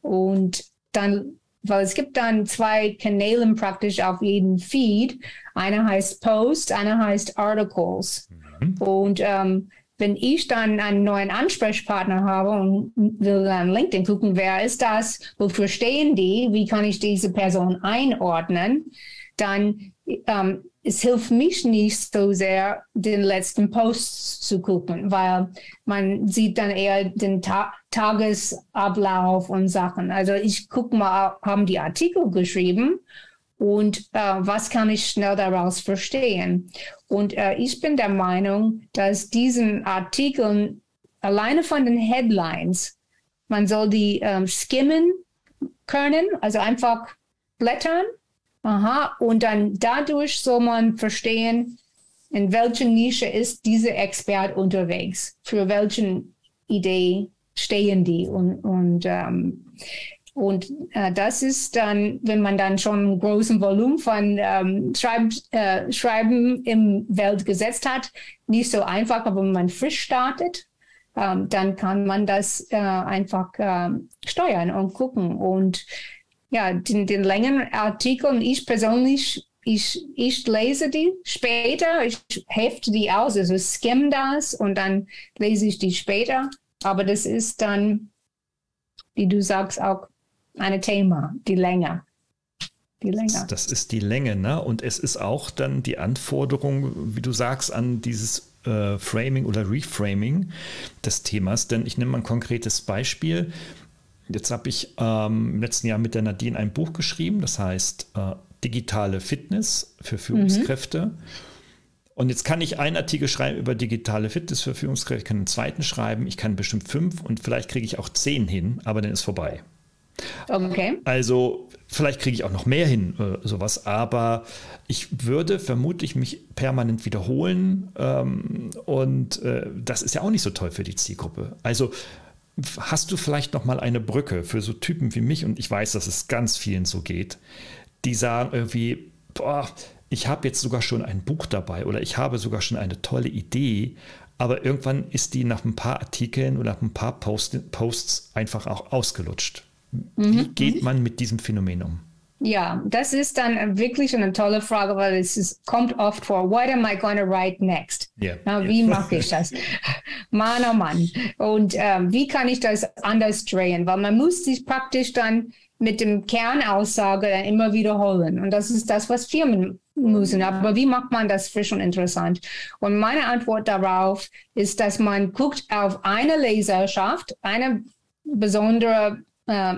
[SPEAKER 3] und dann weil es gibt dann zwei Kanäle praktisch auf jedem Feed. Einer heißt Post, einer heißt Articles. Mhm. Und ähm, wenn ich dann einen neuen Ansprechpartner habe und will dann LinkedIn gucken, wer ist das, wofür stehen die, wie kann ich diese Person einordnen, dann ähm, es hilft mich nicht so sehr, den letzten Post zu gucken, weil man sieht dann eher den Ta- Tagesablauf und Sachen. Also ich gucke mal, haben die Artikel geschrieben und äh, was kann ich schnell daraus verstehen? Und äh, ich bin der Meinung, dass diesen Artikeln alleine von den Headlines, man soll die ähm, skimmen können, also einfach blättern. Aha, und dann dadurch soll man verstehen, in welcher Nische ist dieser Expert unterwegs, für welche Idee stehen die. Und, und, ähm, und äh, das ist dann, wenn man dann schon einen großen Volumen von ähm, Schreib, äh, Schreiben im Welt gesetzt hat, nicht so einfach, aber wenn man frisch startet, ähm, dann kann man das äh, einfach äh, steuern und gucken. Und ja, den, den längeren Artikeln, ich persönlich, ich, ich lese die später, ich hefte die aus, also skim das und dann lese ich die später. Aber das ist dann, wie du sagst, auch ein Thema, die Länge. Die Länge.
[SPEAKER 1] Das ist die Länge, ne? Und es ist auch dann die Anforderung, wie du sagst, an dieses äh, Framing oder Reframing des Themas. Denn ich nehme mal ein konkretes Beispiel. Jetzt habe ich ähm, im letzten Jahr mit der Nadine ein Buch geschrieben, das heißt äh, digitale Fitness für Führungskräfte. Mhm. Und jetzt kann ich einen Artikel schreiben über digitale Fitness für Führungskräfte, ich kann einen zweiten schreiben, ich kann bestimmt fünf und vielleicht kriege ich auch zehn hin, aber dann ist vorbei.
[SPEAKER 3] Okay.
[SPEAKER 1] Also vielleicht kriege ich auch noch mehr hin, äh, sowas, aber ich würde vermutlich mich permanent wiederholen ähm, und äh, das ist ja auch nicht so toll für die Zielgruppe. Also hast du vielleicht noch mal eine Brücke für so Typen wie mich, und ich weiß, dass es ganz vielen so geht, die sagen irgendwie, boah, ich habe jetzt sogar schon ein Buch dabei oder ich habe sogar schon eine tolle Idee, aber irgendwann ist die nach ein paar Artikeln oder nach ein paar Post- Posts einfach auch ausgelutscht. Wie
[SPEAKER 3] Mhm.
[SPEAKER 1] geht man mit diesem Phänomen um?
[SPEAKER 3] Ja, das ist dann wirklich eine tolle Frage, weil es ist, kommt oft vor, what am I going to write next?
[SPEAKER 1] Yeah.
[SPEAKER 3] Na, wie mache ich das? Mann, oh Mann. Und ähm, wie kann ich das anders drehen? Weil man muss sich praktisch dann mit dem Kernaussage dann immer wiederholen. Und das ist das, was Firmen müssen. Aber wie macht man das frisch und interessant? Und meine Antwort darauf ist, dass man guckt auf eine Leserschaft, eine besondere äh,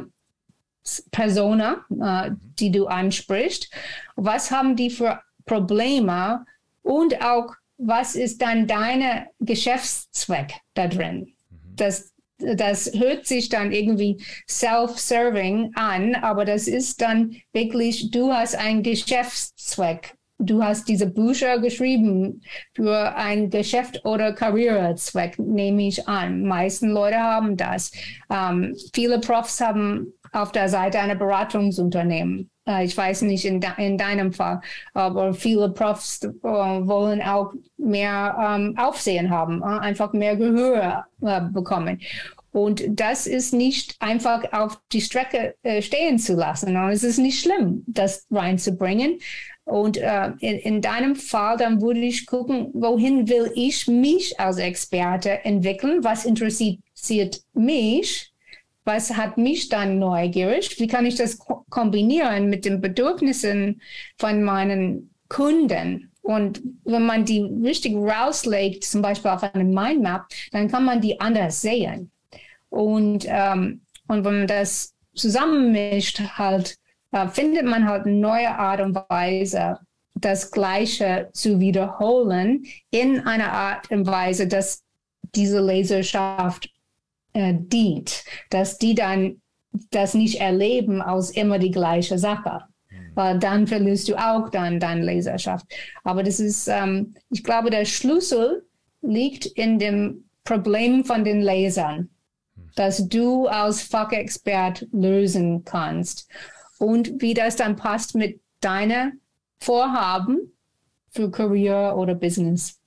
[SPEAKER 3] Persona, äh, die du ansprichst. Was haben die für Probleme und auch, was ist dann dein Geschäftszweck da drin? Das, das hört sich dann irgendwie self-serving an, aber das ist dann wirklich, du hast einen Geschäftszweck. Du hast diese Bücher geschrieben für ein Geschäft- oder Karrierezweck, nehme ich an. Die meisten Leute haben das. Ähm, viele Profs haben auf der Seite ein Beratungsunternehmen. Äh, ich weiß nicht in, de in deinem Fall, aber viele Profs äh, wollen auch mehr ähm, Aufsehen haben, äh, einfach mehr Gehör äh, bekommen. Und das ist nicht einfach auf die Strecke äh, stehen zu lassen. Und es ist nicht schlimm, das reinzubringen. Und äh, in, in deinem Fall, dann würde ich gucken, wohin will ich mich als Experte entwickeln? Was interessiert mich? Was hat mich dann neugierig? Wie kann ich das ko kombinieren mit den Bedürfnissen von meinen Kunden? Und wenn man die richtig rauslegt, zum Beispiel auf einem Mindmap, dann kann man die anders sehen. Und, ähm, und wenn man das zusammenmischt, halt, äh, findet man halt eine neue Art und Weise, das Gleiche zu wiederholen in einer Art und Weise, dass diese Leserschaft äh, dient, dass die dann das nicht erleben als immer die gleiche Sache. Mhm. Weil dann verlierst du auch dann deine Leserschaft. Aber das ist, ähm, ich glaube, der Schlüssel liegt in dem Problem von den Lesern, dass du als Fachexpert lösen kannst und wie das dann passt mit deinen Vorhaben für Career oder Business.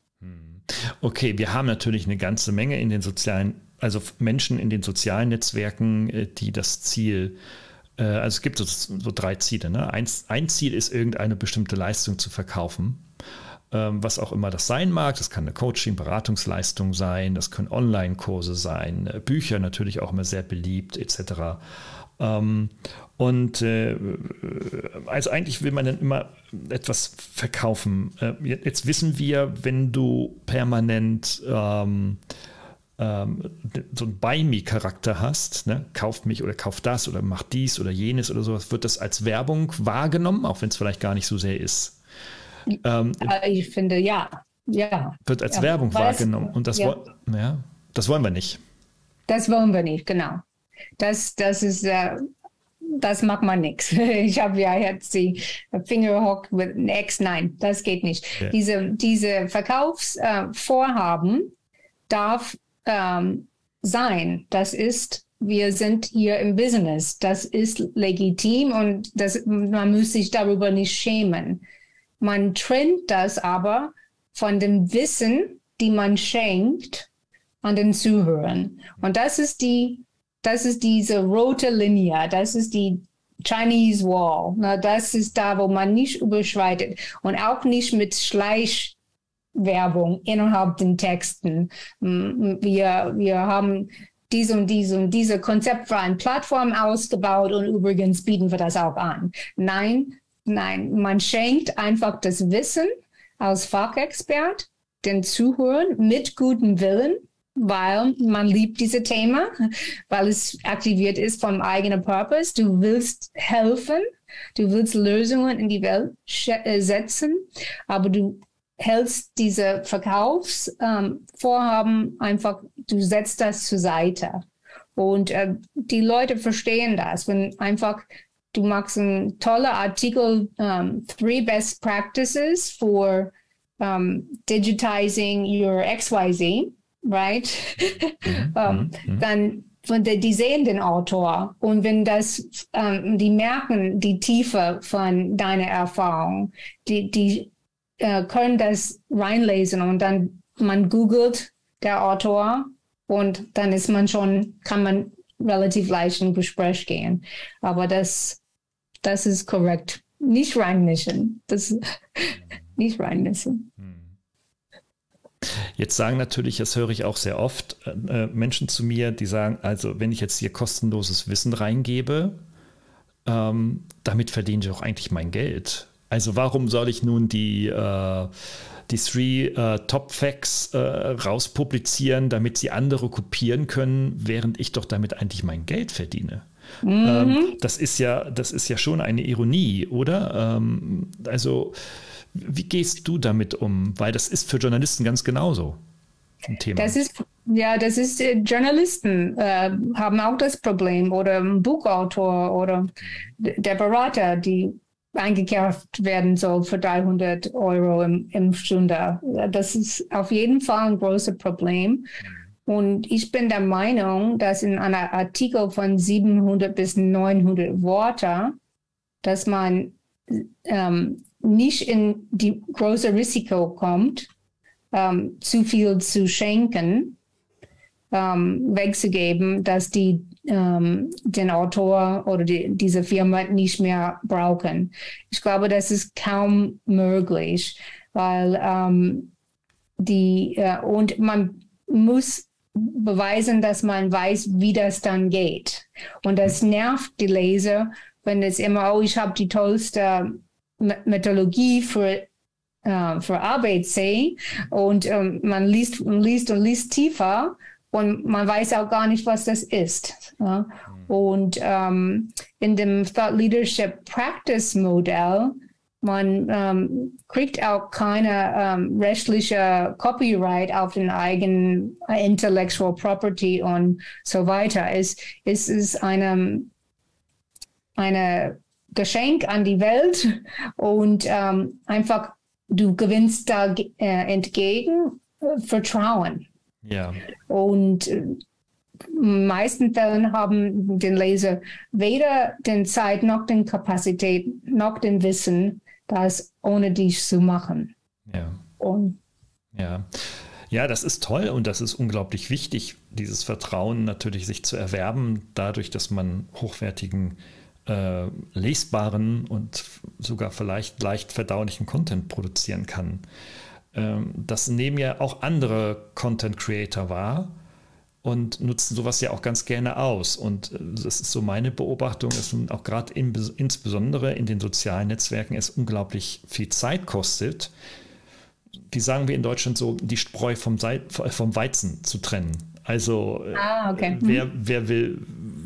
[SPEAKER 1] Okay, wir haben natürlich eine ganze Menge in den sozialen, also Menschen in den sozialen Netzwerken, die das Ziel, also es gibt so, so drei Ziele. Ne? Ein, ein Ziel ist, irgendeine bestimmte Leistung zu verkaufen. Was auch immer das sein mag, das kann eine Coaching, Beratungsleistung sein, das können Online-Kurse sein, Bücher natürlich auch immer sehr beliebt, et cetera. Und also eigentlich will man dann immer etwas verkaufen. Jetzt wissen wir, wenn du permanent ähm, ähm, so einen Buy-Me-Charakter hast, ne? Kauf mich oder kauf das oder mach dies oder jenes oder sowas, wird das als Werbung wahrgenommen, auch wenn es vielleicht gar nicht so sehr ist.
[SPEAKER 3] Ähm, ich finde, ja. ja.
[SPEAKER 1] Wird als
[SPEAKER 3] ja.
[SPEAKER 1] Werbung
[SPEAKER 3] Weil
[SPEAKER 1] wahrgenommen.
[SPEAKER 3] Es,
[SPEAKER 1] und das,
[SPEAKER 3] ja.
[SPEAKER 1] wo, ja, das wollen wir nicht.
[SPEAKER 3] Das wollen wir nicht, genau. Das, das ist, äh, das macht man nichts. Ich habe ja jetzt die Fingerhook mit einem X. Nein, das geht nicht. Ja. Diese, diese Verkaufsvorhaben äh, darf ähm, sein. Das ist, wir sind hier im Business. Das ist legitim und das, man muss sich darüber nicht schämen. Man trennt das aber von dem Wissen, die man schenkt an den Zuhörern. Und das ist die, das ist diese rote Linie, das ist die Chinese Wall. Na, das ist da, wo man nicht überschreitet und auch nicht mit Schleichwerbung innerhalb den Texten. Wir, wir haben diese und diese und diese konzeptfreien Plattformen ausgebaut und übrigens bieten wir das auch an. Nein, Nein, man schenkt einfach das Wissen als Fachexpert den Zuhörern mit gutem Willen, weil man liebt dieses Thema, weil es aktiviert ist vom eigenen Purpose. Du willst helfen, du willst Lösungen in die Welt setzen, aber du hältst diese Verkaufsvorhaben ähm, einfach, du setzt das zur Seite. Und äh, die Leute verstehen das, wenn einfach du machst einen tollen Artikel, um, three best practices for um, digitizing your X Y Z, right? Mhm, um, mhm. Dann, und die sehen den Autor und wenn das, um, die merken die Tiefe von deiner Erfahrung, die, die uh, können das reinlesen und dann man googelt der Autor und dann ist man schon, kann man relativ leicht in Gespräch gehen. Aber das, das ist korrekt. Nicht reinmischen. Das nicht reinmischen.
[SPEAKER 1] Jetzt sagen natürlich, das höre ich auch sehr oft, äh, Menschen zu mir, die sagen, also wenn ich jetzt hier kostenloses Wissen reingebe, ähm, damit verdiene ich auch eigentlich mein Geld. Also warum soll ich nun die äh, die Three äh, Top Facts äh, rauspublizieren, damit sie andere kopieren können, während ich doch damit eigentlich mein Geld verdiene. Mhm. Ähm, das ist ja, das ist ja schon eine Ironie, oder? Ähm, also, wie gehst du damit um? Weil das ist für Journalisten ganz genauso ein Thema.
[SPEAKER 3] Das ist, ja, das ist, äh, Journalisten äh, haben auch das Problem oder ein Buchautor oder der Berater, die eingekauft werden soll für dreihundert Euro im, im Stunde. Das ist auf jeden Fall ein großes Problem. Und ich bin der Meinung, dass in einem Artikel von siebenhundert bis neunhundert Worte, dass man ähm, nicht in die große Risiko kommt, ähm, zu viel zu schenken, ähm, wegzugeben, dass die ähm, den Autor oder die, diese Firma nicht mehr brauchen. Ich glaube, das ist kaum möglich, weil ähm, die äh, und man muss beweisen, dass man weiß, wie das dann geht. Und das nervt die Leser, wenn es immer, oh, ich habe die tollste Methodologie für äh, für A B C und ähm, man liest und liest und liest tiefer. Und man weiß auch gar nicht, was das ist. Ja? Und ähm, in dem Thought Leadership Practice Modell, man ähm, kriegt auch keine ähm, rechtliche Copyright auf den eigenen Intellectual Property und so weiter. Es, es ist eine, eine Geschenk an die Welt und ähm, einfach, du gewinnst da äh, entgegen äh, Vertrauen.
[SPEAKER 1] Ja.
[SPEAKER 3] Und in den meisten Fällen haben den Leser weder den Zeit noch den Kapazität noch den Wissen, das ohne dich zu machen.
[SPEAKER 1] Ja.
[SPEAKER 3] Und
[SPEAKER 1] ja. Ja, das ist toll und das ist unglaublich wichtig, dieses Vertrauen natürlich sich zu erwerben, dadurch, dass man hochwertigen, äh, lesbaren und sogar vielleicht leicht verdaulichen Content produzieren kann. Das nehmen ja auch andere Content Creator wahr und nutzen sowas ja auch ganz gerne aus. Und das ist so meine Beobachtung, dass auch gerade in, insbesondere in den sozialen Netzwerken es unglaublich viel Zeit kostet, wie sagen wir in Deutschland so, die Spreu vom, Sei vom Weizen zu trennen. Also
[SPEAKER 3] ah, okay. mhm.
[SPEAKER 1] wer, wer will,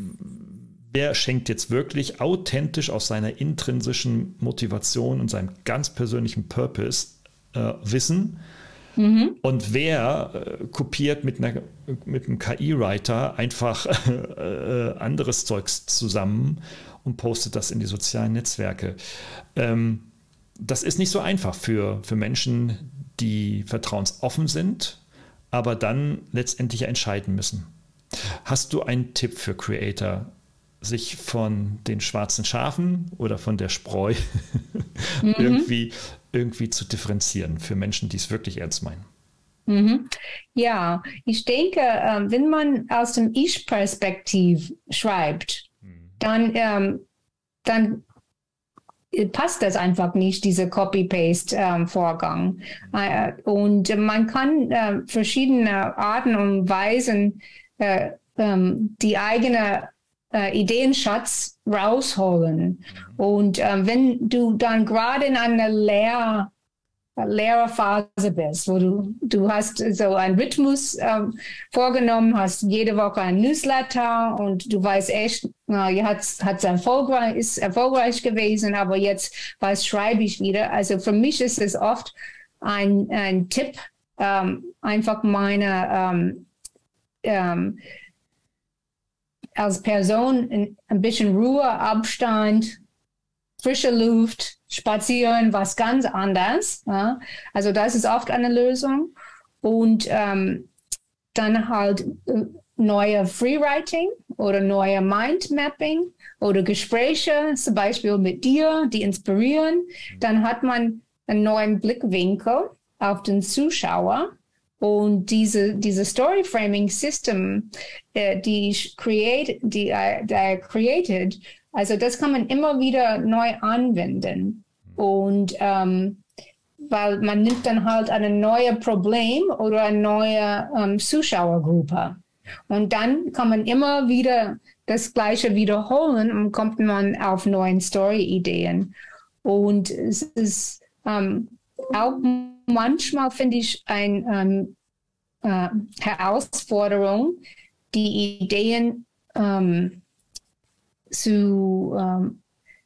[SPEAKER 1] wer schenkt jetzt wirklich authentisch aus seiner intrinsischen Motivation und seinem ganz persönlichen Purpose Äh, Wissen mhm. und wer äh, kopiert mit, einer, mit einem K I-Writer einfach äh, anderes Zeugs zusammen und postet das in die sozialen Netzwerke. Ähm, das ist nicht so einfach für, für Menschen, die vertrauensoffen sind, aber dann letztendlich entscheiden müssen. Hast du einen Tipp für Creator, sich von den schwarzen Schafen oder von der Spreu mhm. irgendwie, irgendwie zu differenzieren für Menschen, die es wirklich ernst meinen?
[SPEAKER 3] Mhm. Ja, ich denke, äh, wenn man aus dem Ich-Perspektiv schreibt, mhm. dann, ähm, dann passt das einfach nicht, dieser Copy-Paste-Vorgang. Ähm, äh, und man kann äh, verschiedene Arten und Weisen äh, ähm, die eigene äh, Ideenschatz rausholen. Mhm. Und äh, wenn du dann gerade in einer Lehrerphase bist, wo du, du hast so einen Rhythmus ähm, vorgenommen, hast jede Woche ein Newsletter und du weißt echt, na, jetzt hat es erfolgreich, ist erfolgreich gewesen, aber jetzt was schreibe ich wieder. Also für mich ist es oft ein, ein Tipp, ähm, einfach meine ähm, ähm, als Person ein, ein bisschen Ruhe, Abstand, frische Luft, spazieren, was ganz anderes. Ja? Also das ist oft eine Lösung. Und ähm, dann halt äh, neue Freewriting oder neue Mindmapping oder Gespräche, zum Beispiel mit dir, die inspirieren. Dann hat man einen neuen Blickwinkel auf den Zuschauer. Und diese, diese Story-Framing-System, äh, die ich create, die er uh, created, also das kann man immer wieder neu anwenden. Und ähm, weil man nimmt dann halt ein neues Problem oder eine neue ähm, Zuschauergruppe. Und dann kann man immer wieder das Gleiche wiederholen und kommt man auf neue Story-Ideen. Und es ist ähm, auch manchmal, finde ich, eine ähm, äh, Herausforderung, die Ideen ähm, zu um,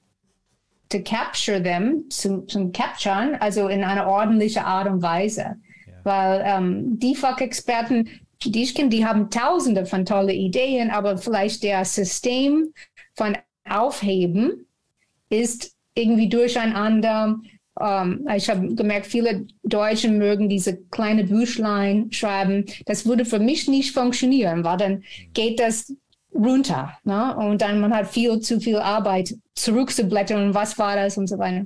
[SPEAKER 3] to capture them, zu, zum Capturen, also in einer ordentlichen Art und Weise. Ja. Weil ähm, die Fachexperten, die ich kenne, die haben tausende von tolle Ideen, aber vielleicht der System von Aufheben ist irgendwie durcheinander. Um, ich habe gemerkt, viele Deutsche mögen diese kleine Büchlein schreiben. Das würde für mich nicht funktionieren, weil dann geht das runter, ne? Und dann man hat viel zu viel Arbeit zurückzublättern und was war das und so weiter.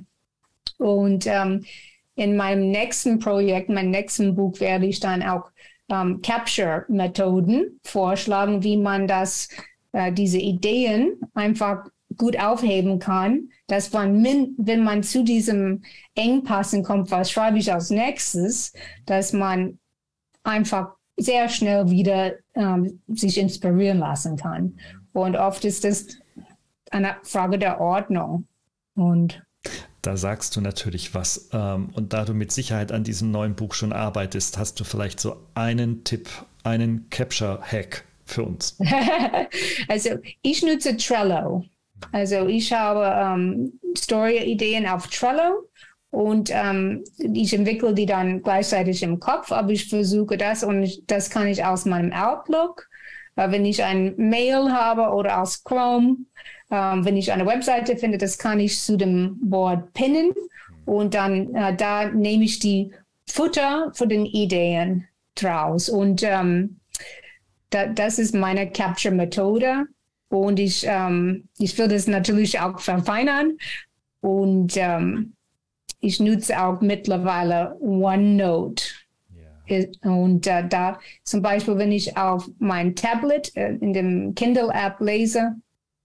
[SPEAKER 3] Und ähm, in meinem nächsten Projekt, meinem nächsten Buch werde ich dann auch ähm, Capture-Methoden vorschlagen, wie man das, äh, diese Ideen einfach gut aufheben kann, dass man, wenn man zu diesem Engpassen kommt, was schreibe ich als nächstes, dass man einfach sehr schnell wieder ähm, sich inspirieren lassen kann. Und oft ist das eine Frage der Ordnung. Und
[SPEAKER 1] da sagst du natürlich was. Ähm, und da du mit Sicherheit an diesem neuen Buch schon arbeitest, hast du vielleicht so einen Tipp, einen Capture-Hack für uns.
[SPEAKER 3] Also ich nutze Trello. Also ich habe ähm, Story-Ideen auf Trello. Und ähm, ich entwickle die dann gleichzeitig im Kopf, aber ich versuche das und ich, das kann ich aus meinem Outlook, äh, wenn ich ein Mail habe oder aus Chrome, äh, wenn ich eine Webseite finde, das kann ich zu dem Board pinnen und dann äh, da nehme ich die Futter für den Ideen draus und ähm, da, das ist meine Capture-Methode und ich, ähm, ich will das natürlich auch verfeinern und ähm, ich nutze auch mittlerweile OneNote. Yeah. Und äh, da zum Beispiel, wenn ich auf mein Tablet äh, in dem Kindle-App lese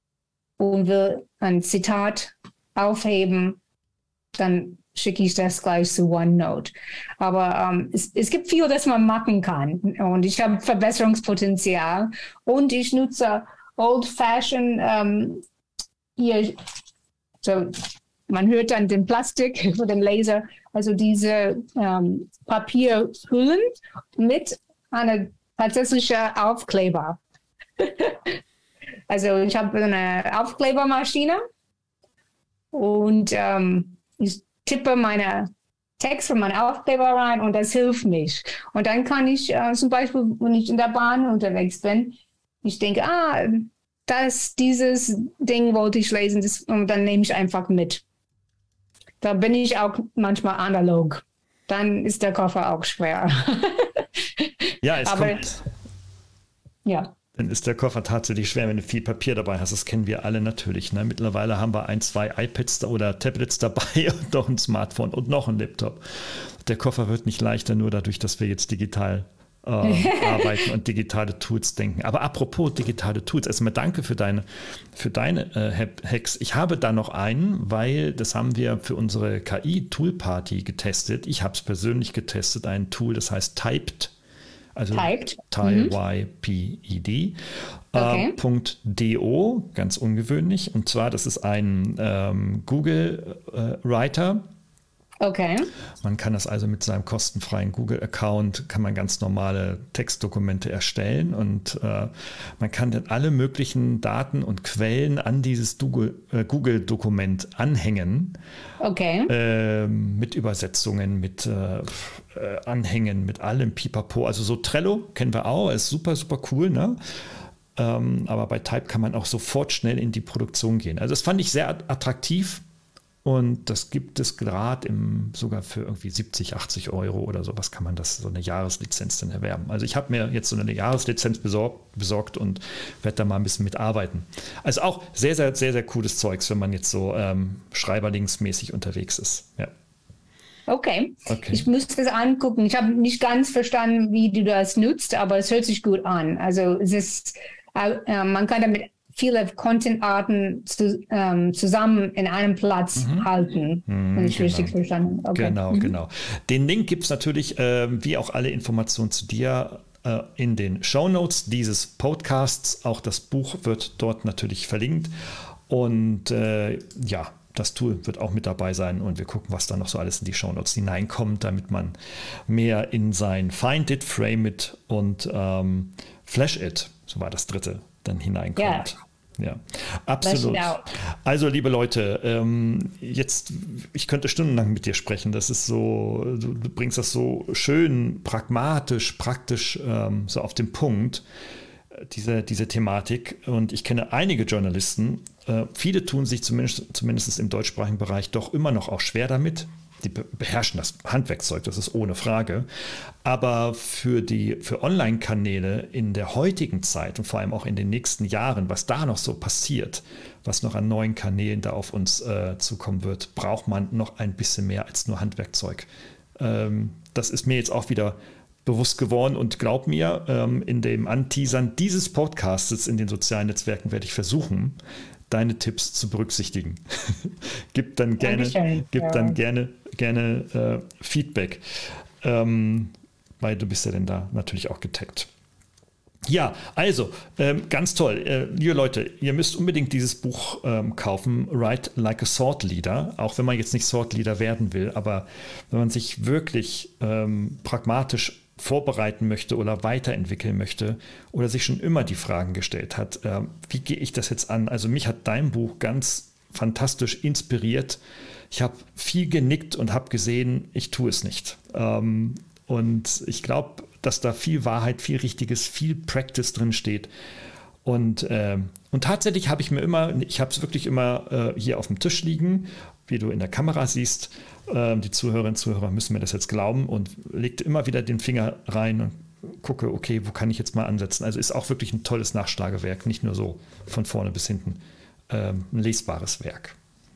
[SPEAKER 3] und will ein Zitat aufheben, dann schicke ich das gleich zu OneNote. Aber ähm, es, es gibt viel, das man machen kann. Und ich habe Verbesserungspotenzial. Und ich nutze Old-Fashioned ähm, hier, so man hört dann den Plastik für den Laser, also diese ähm, Papierhüllen mit einer tatsächlichen Aufkleber. Also ich habe eine Aufklebermaschine und ähm, ich tippe meine Text von meinem Aufkleber rein und das hilft mich. Und dann kann ich äh, zum Beispiel, wenn ich in der Bahn unterwegs bin, ich denke, ah, das, dieses Ding wollte ich lesen, das, und dann nehme ich einfach mit. Da bin ich auch manchmal analog. Dann ist der Koffer auch schwer.
[SPEAKER 1] Ja, es
[SPEAKER 3] Aber,
[SPEAKER 1] kommt.
[SPEAKER 3] Ja.
[SPEAKER 1] Dann ist der Koffer tatsächlich schwer, wenn du viel Papier dabei hast. Das kennen wir alle natürlich. Ne? Mittlerweile haben wir ein, zwei iPads oder Tablets dabei und noch ein Smartphone und noch ein Laptop. Der Koffer wird nicht leichter, nur dadurch, dass wir jetzt digital äh, arbeiten und digitale Tools denken. Aber apropos digitale Tools, erstmal danke für deine, für deine äh, Hacks. Ich habe da noch einen, weil das haben wir für unsere K I-Tool-Party getestet. Ich habe es persönlich getestet, ein Tool, das heißt Typed. Also
[SPEAKER 3] Typed.
[SPEAKER 1] T-Y-P-E-D.
[SPEAKER 3] Okay.
[SPEAKER 1] Äh, .do, ganz ungewöhnlich. Und zwar, das ist ein ähm, Google äh, Writer.
[SPEAKER 3] Okay.
[SPEAKER 1] Man kann das also mit seinem kostenfreien Google-Account, kann man ganz normale Textdokumente erstellen und äh, man kann dann alle möglichen Daten und Quellen an dieses äh, Google-Dokument anhängen.
[SPEAKER 3] Okay.
[SPEAKER 1] Äh, mit Übersetzungen, mit äh, Anhängen, mit allem Pipapo. Also so Trello kennen wir auch, ist super, super cool, ne? Ähm, aber bei Type kann man auch sofort schnell in die Produktion gehen. Also das fand ich sehr attraktiv. Und das gibt es gerade im, sogar für irgendwie siebzig, achtzig Euro oder sowas kann man das, so eine Jahreslizenz dann erwerben. Also ich habe mir jetzt so eine Jahreslizenz besorgt, besorgt und werde da mal ein bisschen mitarbeiten. Also auch sehr, sehr, sehr, sehr cooles Zeugs, wenn man jetzt so ähm, schreiberlingsmäßig unterwegs ist. Ja.
[SPEAKER 3] Okay.
[SPEAKER 1] Okay.
[SPEAKER 3] Ich muss das angucken. Ich habe nicht ganz verstanden, wie du das nutzt, aber es hört sich gut an. Also es ist, äh, man kann damit viele Content-Arten zu, ähm, zusammen in einem Platz mhm. halten,
[SPEAKER 1] mhm,
[SPEAKER 3] wenn ich
[SPEAKER 1] genau.
[SPEAKER 3] richtig verstanden habe. Okay.
[SPEAKER 1] Genau, mhm. genau. Den Link gibt es natürlich, äh, wie auch alle Informationen zu dir, äh, in den Shownotes dieses Podcasts. Auch das Buch wird dort natürlich verlinkt. Und äh, ja, das Tool wird auch mit dabei sein und wir gucken, was da noch so alles in die Shownotes hineinkommt, damit man mehr in sein Find It, Frame It und ähm, Flash It, so war das dritte, dann hineinkommt.
[SPEAKER 3] Ja.
[SPEAKER 1] Ja, absolut. Also, liebe Leute, ähm, jetzt, ich könnte stundenlang mit dir sprechen. Das ist so, du, du bringst das so schön, pragmatisch, praktisch ähm, so auf den Punkt, diese, diese Thematik. Und ich kenne einige Journalisten, äh, viele tun sich zumindest, zumindest im deutschsprachigen Bereich doch immer noch auch schwer damit. Die beherrschen das Handwerkszeug, das ist ohne Frage. Aber für die für Online-Kanäle in der heutigen Zeit und vor allem auch in den nächsten Jahren, was da noch so passiert, was noch an neuen Kanälen da auf uns äh, zukommen wird, braucht man noch ein bisschen mehr als nur Handwerkszeug. Ähm, das ist mir jetzt auch wieder bewusst geworden und glaub mir, ähm, in dem Anteasern dieses Podcasts in den sozialen Netzwerken werde ich versuchen, deine Tipps zu berücksichtigen. Gib dann gerne, gib ja. dann gerne, gerne äh, Feedback, ähm, weil du bist ja dann da natürlich auch getaggt. Ja, also ähm, ganz toll. Äh, liebe Leute, ihr müsst unbedingt dieses Buch ähm, kaufen, Write Like a Thought Leader, auch wenn man jetzt nicht Thought Leader werden will, aber wenn man sich wirklich ähm, pragmatisch vorbereiten möchte oder weiterentwickeln möchte oder sich schon immer die Fragen gestellt hat, äh, wie gehe ich das jetzt an? Also mich hat dein Buch ganz fantastisch inspiriert. Ich habe viel genickt und habe gesehen, ich tue es nicht. Ähm, und ich glaube, dass da viel Wahrheit, viel Richtiges, viel Practice drin steht. Und, äh, und tatsächlich habe ich mir immer, ich habe es wirklich immer äh, hier auf dem Tisch liegen, wie du in der Kamera siehst. Äh, die Zuhörerinnen und Zuhörer müssen mir das jetzt glauben und legte immer wieder den Finger rein und gucke, okay, wo kann ich jetzt mal ansetzen? Also ist auch wirklich ein tolles Nachschlagewerk, nicht nur so von vorne bis hinten ähm, ein lesbares Werk.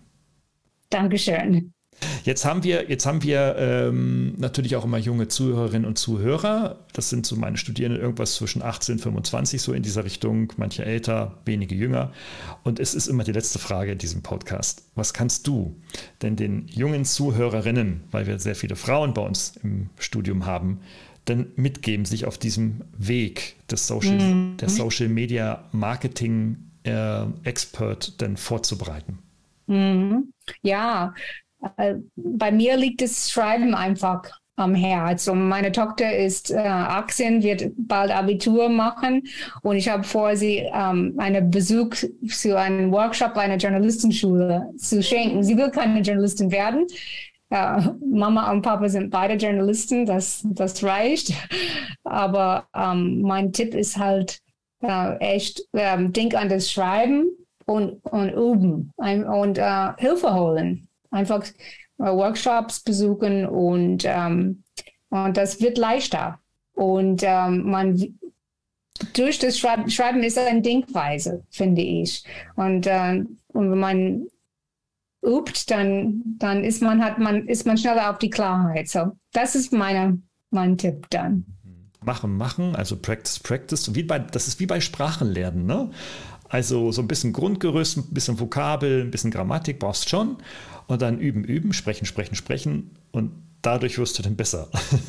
[SPEAKER 3] Dankeschön.
[SPEAKER 1] Jetzt haben wir, jetzt haben wir ähm, natürlich auch immer junge Zuhörerinnen und Zuhörer. Das sind so meine Studierenden, irgendwas zwischen achtzehn und fünfundzwanzig, so in dieser Richtung. Manche älter, wenige jünger. Und es ist immer die letzte Frage in diesem Podcast. Was kannst du denn den jungen Zuhörerinnen, weil wir sehr viele Frauen bei uns im Studium haben, denn mitgeben, sich auf diesem Weg des Social, mhm. der Social Media Marketing äh, Expert denn vorzubereiten?
[SPEAKER 3] Mhm. Ja, bei mir liegt das Schreiben einfach am Herz. Und meine Tochter ist äh, achtzehn, wird bald Abitur machen. Und ich habe vor, sie ähm, einen Besuch zu einem Workshop bei einer Journalistenschule zu schenken. Sie will keine Journalistin werden. Äh, Mama und Papa sind beide Journalisten, das, das reicht. Aber ähm, mein Tipp ist halt äh, echt, äh, denk an das Schreiben und, und üben und äh, Hilfe holen. Einfach Workshops besuchen und, ähm, und das wird leichter. Und ähm, man durch das Schreiben, Schreiben ist eine Denkweise, finde ich. Und, äh, und wenn man übt, dann, dann ist man hat man ist man schneller auf die Klarheit. So, das ist meine, mein Tipp dann.
[SPEAKER 1] Machen, machen, also Practice, Practice. Wie bei, das ist wie bei Sprachenlernen, ne? Also so ein bisschen Grundgerüst, ein bisschen Vokabel, ein bisschen Grammatik brauchst schon. Und dann üben, üben, sprechen, sprechen, sprechen. Und dadurch wirst du dann besser.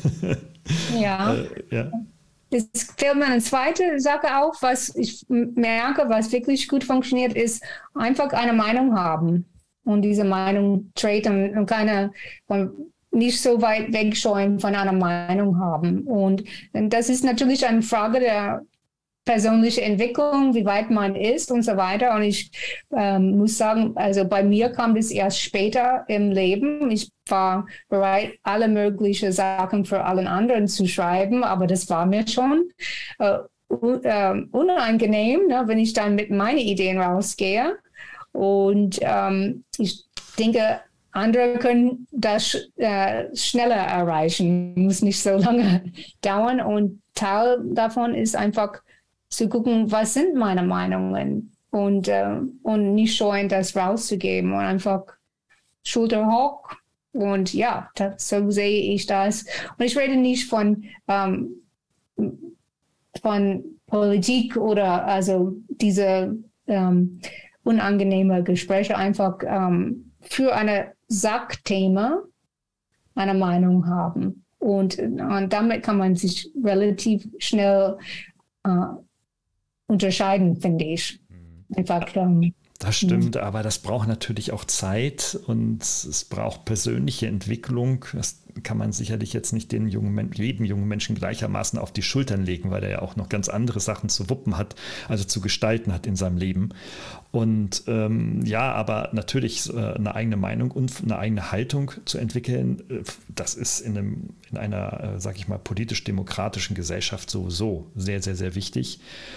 [SPEAKER 3] Ja.
[SPEAKER 1] äh, ja.
[SPEAKER 3] Es fällt mir eine zweite Sache auf, was ich merke, was wirklich gut funktioniert, ist einfach eine Meinung haben. und diese Meinung treten und keine, nicht so weit wegscheuen von einer Meinung haben. Und das ist natürlich eine Frage der persönliche Entwicklung, wie weit man ist und so weiter. Und ich ähm, muss sagen, also bei mir kam das erst später im Leben. Ich war bereit, alle möglichen Sachen für allen anderen zu schreiben, aber das war mir schon äh, un äh, unangenehm, ne, wenn ich dann mit meinen Ideen rausgehe. Und ähm, ich denke, andere können das äh, schneller erreichen, muss nicht so lange dauern. Und Teil davon ist einfach zu gucken, was sind meine Meinungen und, äh, und nicht scheuen, das rauszugeben und einfach Schulter hoch. Und ja, das, so sehe ich das. Und ich rede nicht von, ähm, von Politik oder also diese ähm, unangenehme Gespräche, einfach ähm, für eine Sachthema eine Meinung haben. Und, und damit kann man sich relativ schnell äh, unterscheiden, finde ich. Einfach, ähm,
[SPEAKER 1] das stimmt, aber das braucht natürlich auch Zeit und es braucht persönliche Entwicklung. Das kann man sicherlich jetzt nicht den jungen, jedem jungen Menschen gleichermaßen auf die Schultern legen, weil er ja auch noch ganz andere Sachen zu wuppen hat, also zu gestalten hat in seinem Leben. Und ähm, ja, aber natürlich äh, eine eigene Meinung und eine eigene Haltung zu entwickeln, äh, das ist in, einem, in einer, äh, sag ich mal, politisch-demokratischen Gesellschaft sowieso sehr, sehr, sehr wichtig.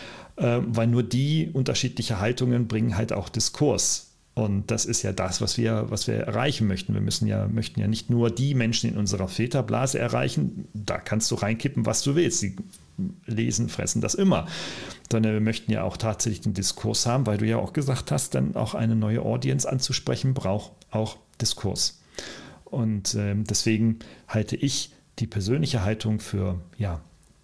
[SPEAKER 1] Weil nur die unterschiedliche Haltungen bringen halt auch Diskurs. Und das ist ja das, was wir, was wir erreichen möchten. Wir müssen ja, möchten ja nicht nur die Menschen in unserer Filterblase erreichen, da kannst du reinkippen, was du willst. Sie lesen, fressen das immer. Sondern wir möchten ja auch tatsächlich den Diskurs haben, weil du ja auch gesagt hast, dann auch eine neue Audience anzusprechen, braucht auch Diskurs. Und äh, deswegen halte ich die persönliche Haltung für, ja,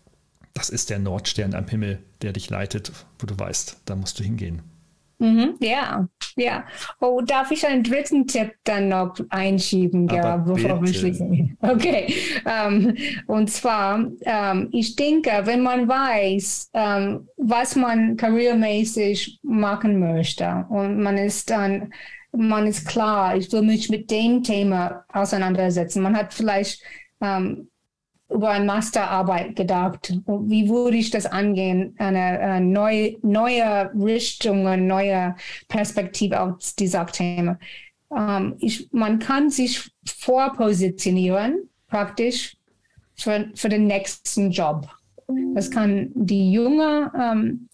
[SPEAKER 1] das ist der Nordstern am Himmel, der dich leitet, wo du weißt, da musst du hingehen.
[SPEAKER 3] Mhm, ja, ja. Oh, darf ich einen dritten Tipp dann noch einschieben, Gerhard, bevor wir schließen? Okay. Um, und zwar, um, ich denke, wenn man weiß, um, was man karrieremäßig machen möchte und man ist dann, man ist klar, ich will mich mit dem Thema auseinandersetzen. Man hat vielleicht um, über eine Masterarbeit gedacht. Wie würde ich das angehen? Eine, eine neue, neue Richtung, eine neue Perspektive auf die Sachthemen. Um, ich, man kann sich vorpositionieren, praktisch, für, für den nächsten Job. Das kann die junge um,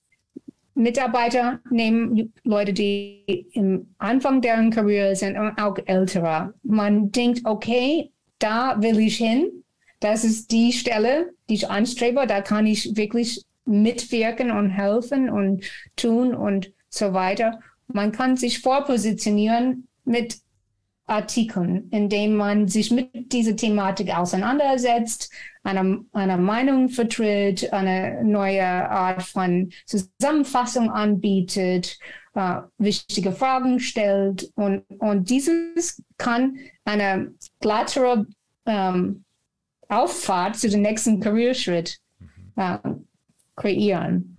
[SPEAKER 3] Mitarbeiter nehmen, Leute, die im Anfang deren Karriere sind und auch ältere. Man denkt, okay, da will ich hin. Das ist die Stelle, die ich anstrebe. Da kann ich wirklich mitwirken und helfen und tun und so weiter. Man kann sich vorpositionieren mit Artikeln, indem man sich mit dieser Thematik auseinandersetzt, eine, eine Meinung vertritt, eine neue Art von Zusammenfassung anbietet, äh, wichtige Fragen stellt. Und, und dieses kann eine glattere ähm, Auffahrt zu dem nächsten Karriereschritt äh, kreieren.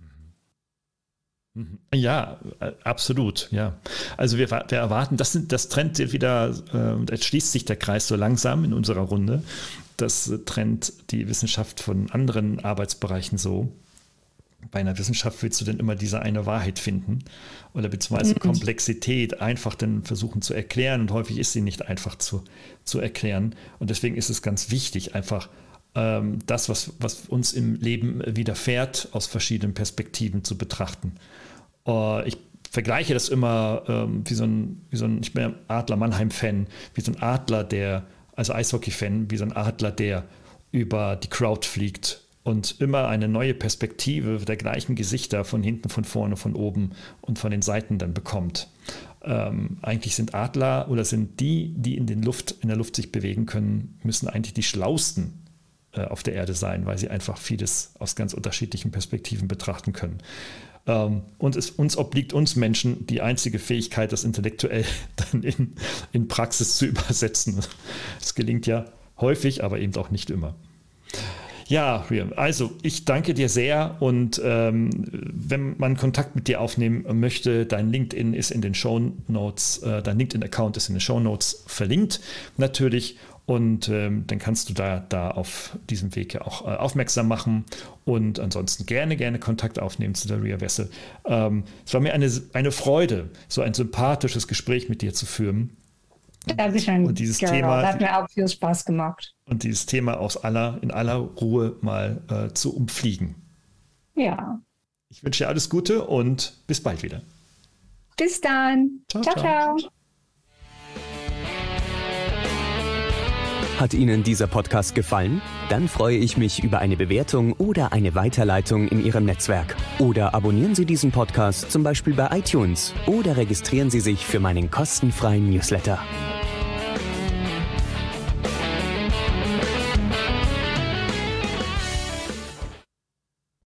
[SPEAKER 1] Ja, absolut, ja. Also wir, wir erwarten, das, sind, das trennt wieder, und äh, jetzt schließt sich der Kreis so langsam in unserer Runde, das trennt die Wissenschaft von anderen Arbeitsbereichen so. Bei einer Wissenschaft willst du denn immer diese eine Wahrheit finden oder beziehungsweise mhm. Komplexität einfach dann versuchen zu erklären und häufig ist sie nicht einfach zu, zu erklären und deswegen ist es ganz wichtig, einfach ähm, das, was, was uns im Leben widerfährt, aus verschiedenen Perspektiven zu betrachten. Äh, ich vergleiche das immer ähm, wie so ein, wie so ein, ich bin ein Adler Mannheim-Fan, wie so ein Adler, der, also Eishockey-Fan, wie so ein Adler, der über die Crowd fliegt und immer eine neue Perspektive der gleichen Gesichter von hinten, von vorne, von oben und von den Seiten dann bekommt. Ähm, eigentlich sind Adler oder sind die, die in, den Luft, in der Luft sich bewegen können, müssen eigentlich die Schlausten äh, auf der Erde sein, weil sie einfach vieles aus ganz unterschiedlichen Perspektiven betrachten können. Ähm, und es uns obliegt uns Menschen die einzige Fähigkeit, das intellektuell dann in, in Praxis zu übersetzen. Es gelingt ja häufig, aber eben auch nicht immer. Ja, also ich danke dir sehr und ähm, wenn man Kontakt mit dir aufnehmen möchte, dein LinkedIn ist in den Shownotes, äh, dein LinkedIn-Account ist in den Shownotes verlinkt natürlich und ähm, dann kannst du da, da auf diesem Weg ja auch äh, aufmerksam machen und ansonsten gerne, gerne Kontakt aufnehmen zu der Ria Wessel. Ähm, es war mir eine, eine Freude, so ein sympathisches Gespräch mit dir zu führen.
[SPEAKER 3] Dankeschön,
[SPEAKER 1] und dieses
[SPEAKER 3] Carol.
[SPEAKER 1] Thema,
[SPEAKER 3] das hat mir auch viel Spaß gemacht.
[SPEAKER 1] Und dieses Thema aus aller, in aller Ruhe mal äh, zu umfliegen.
[SPEAKER 3] Ja.
[SPEAKER 1] Ich wünsche dir alles Gute und bis bald wieder.
[SPEAKER 3] Bis dann.
[SPEAKER 1] Ciao,
[SPEAKER 3] ciao. ciao.
[SPEAKER 1] ciao.
[SPEAKER 2] Hat Ihnen dieser Podcast gefallen? Dann freue ich mich über eine Bewertung oder eine Weiterleitung in Ihrem Netzwerk. Oder abonnieren Sie diesen Podcast zum Beispiel bei iTunes oder registrieren Sie sich für meinen kostenfreien Newsletter.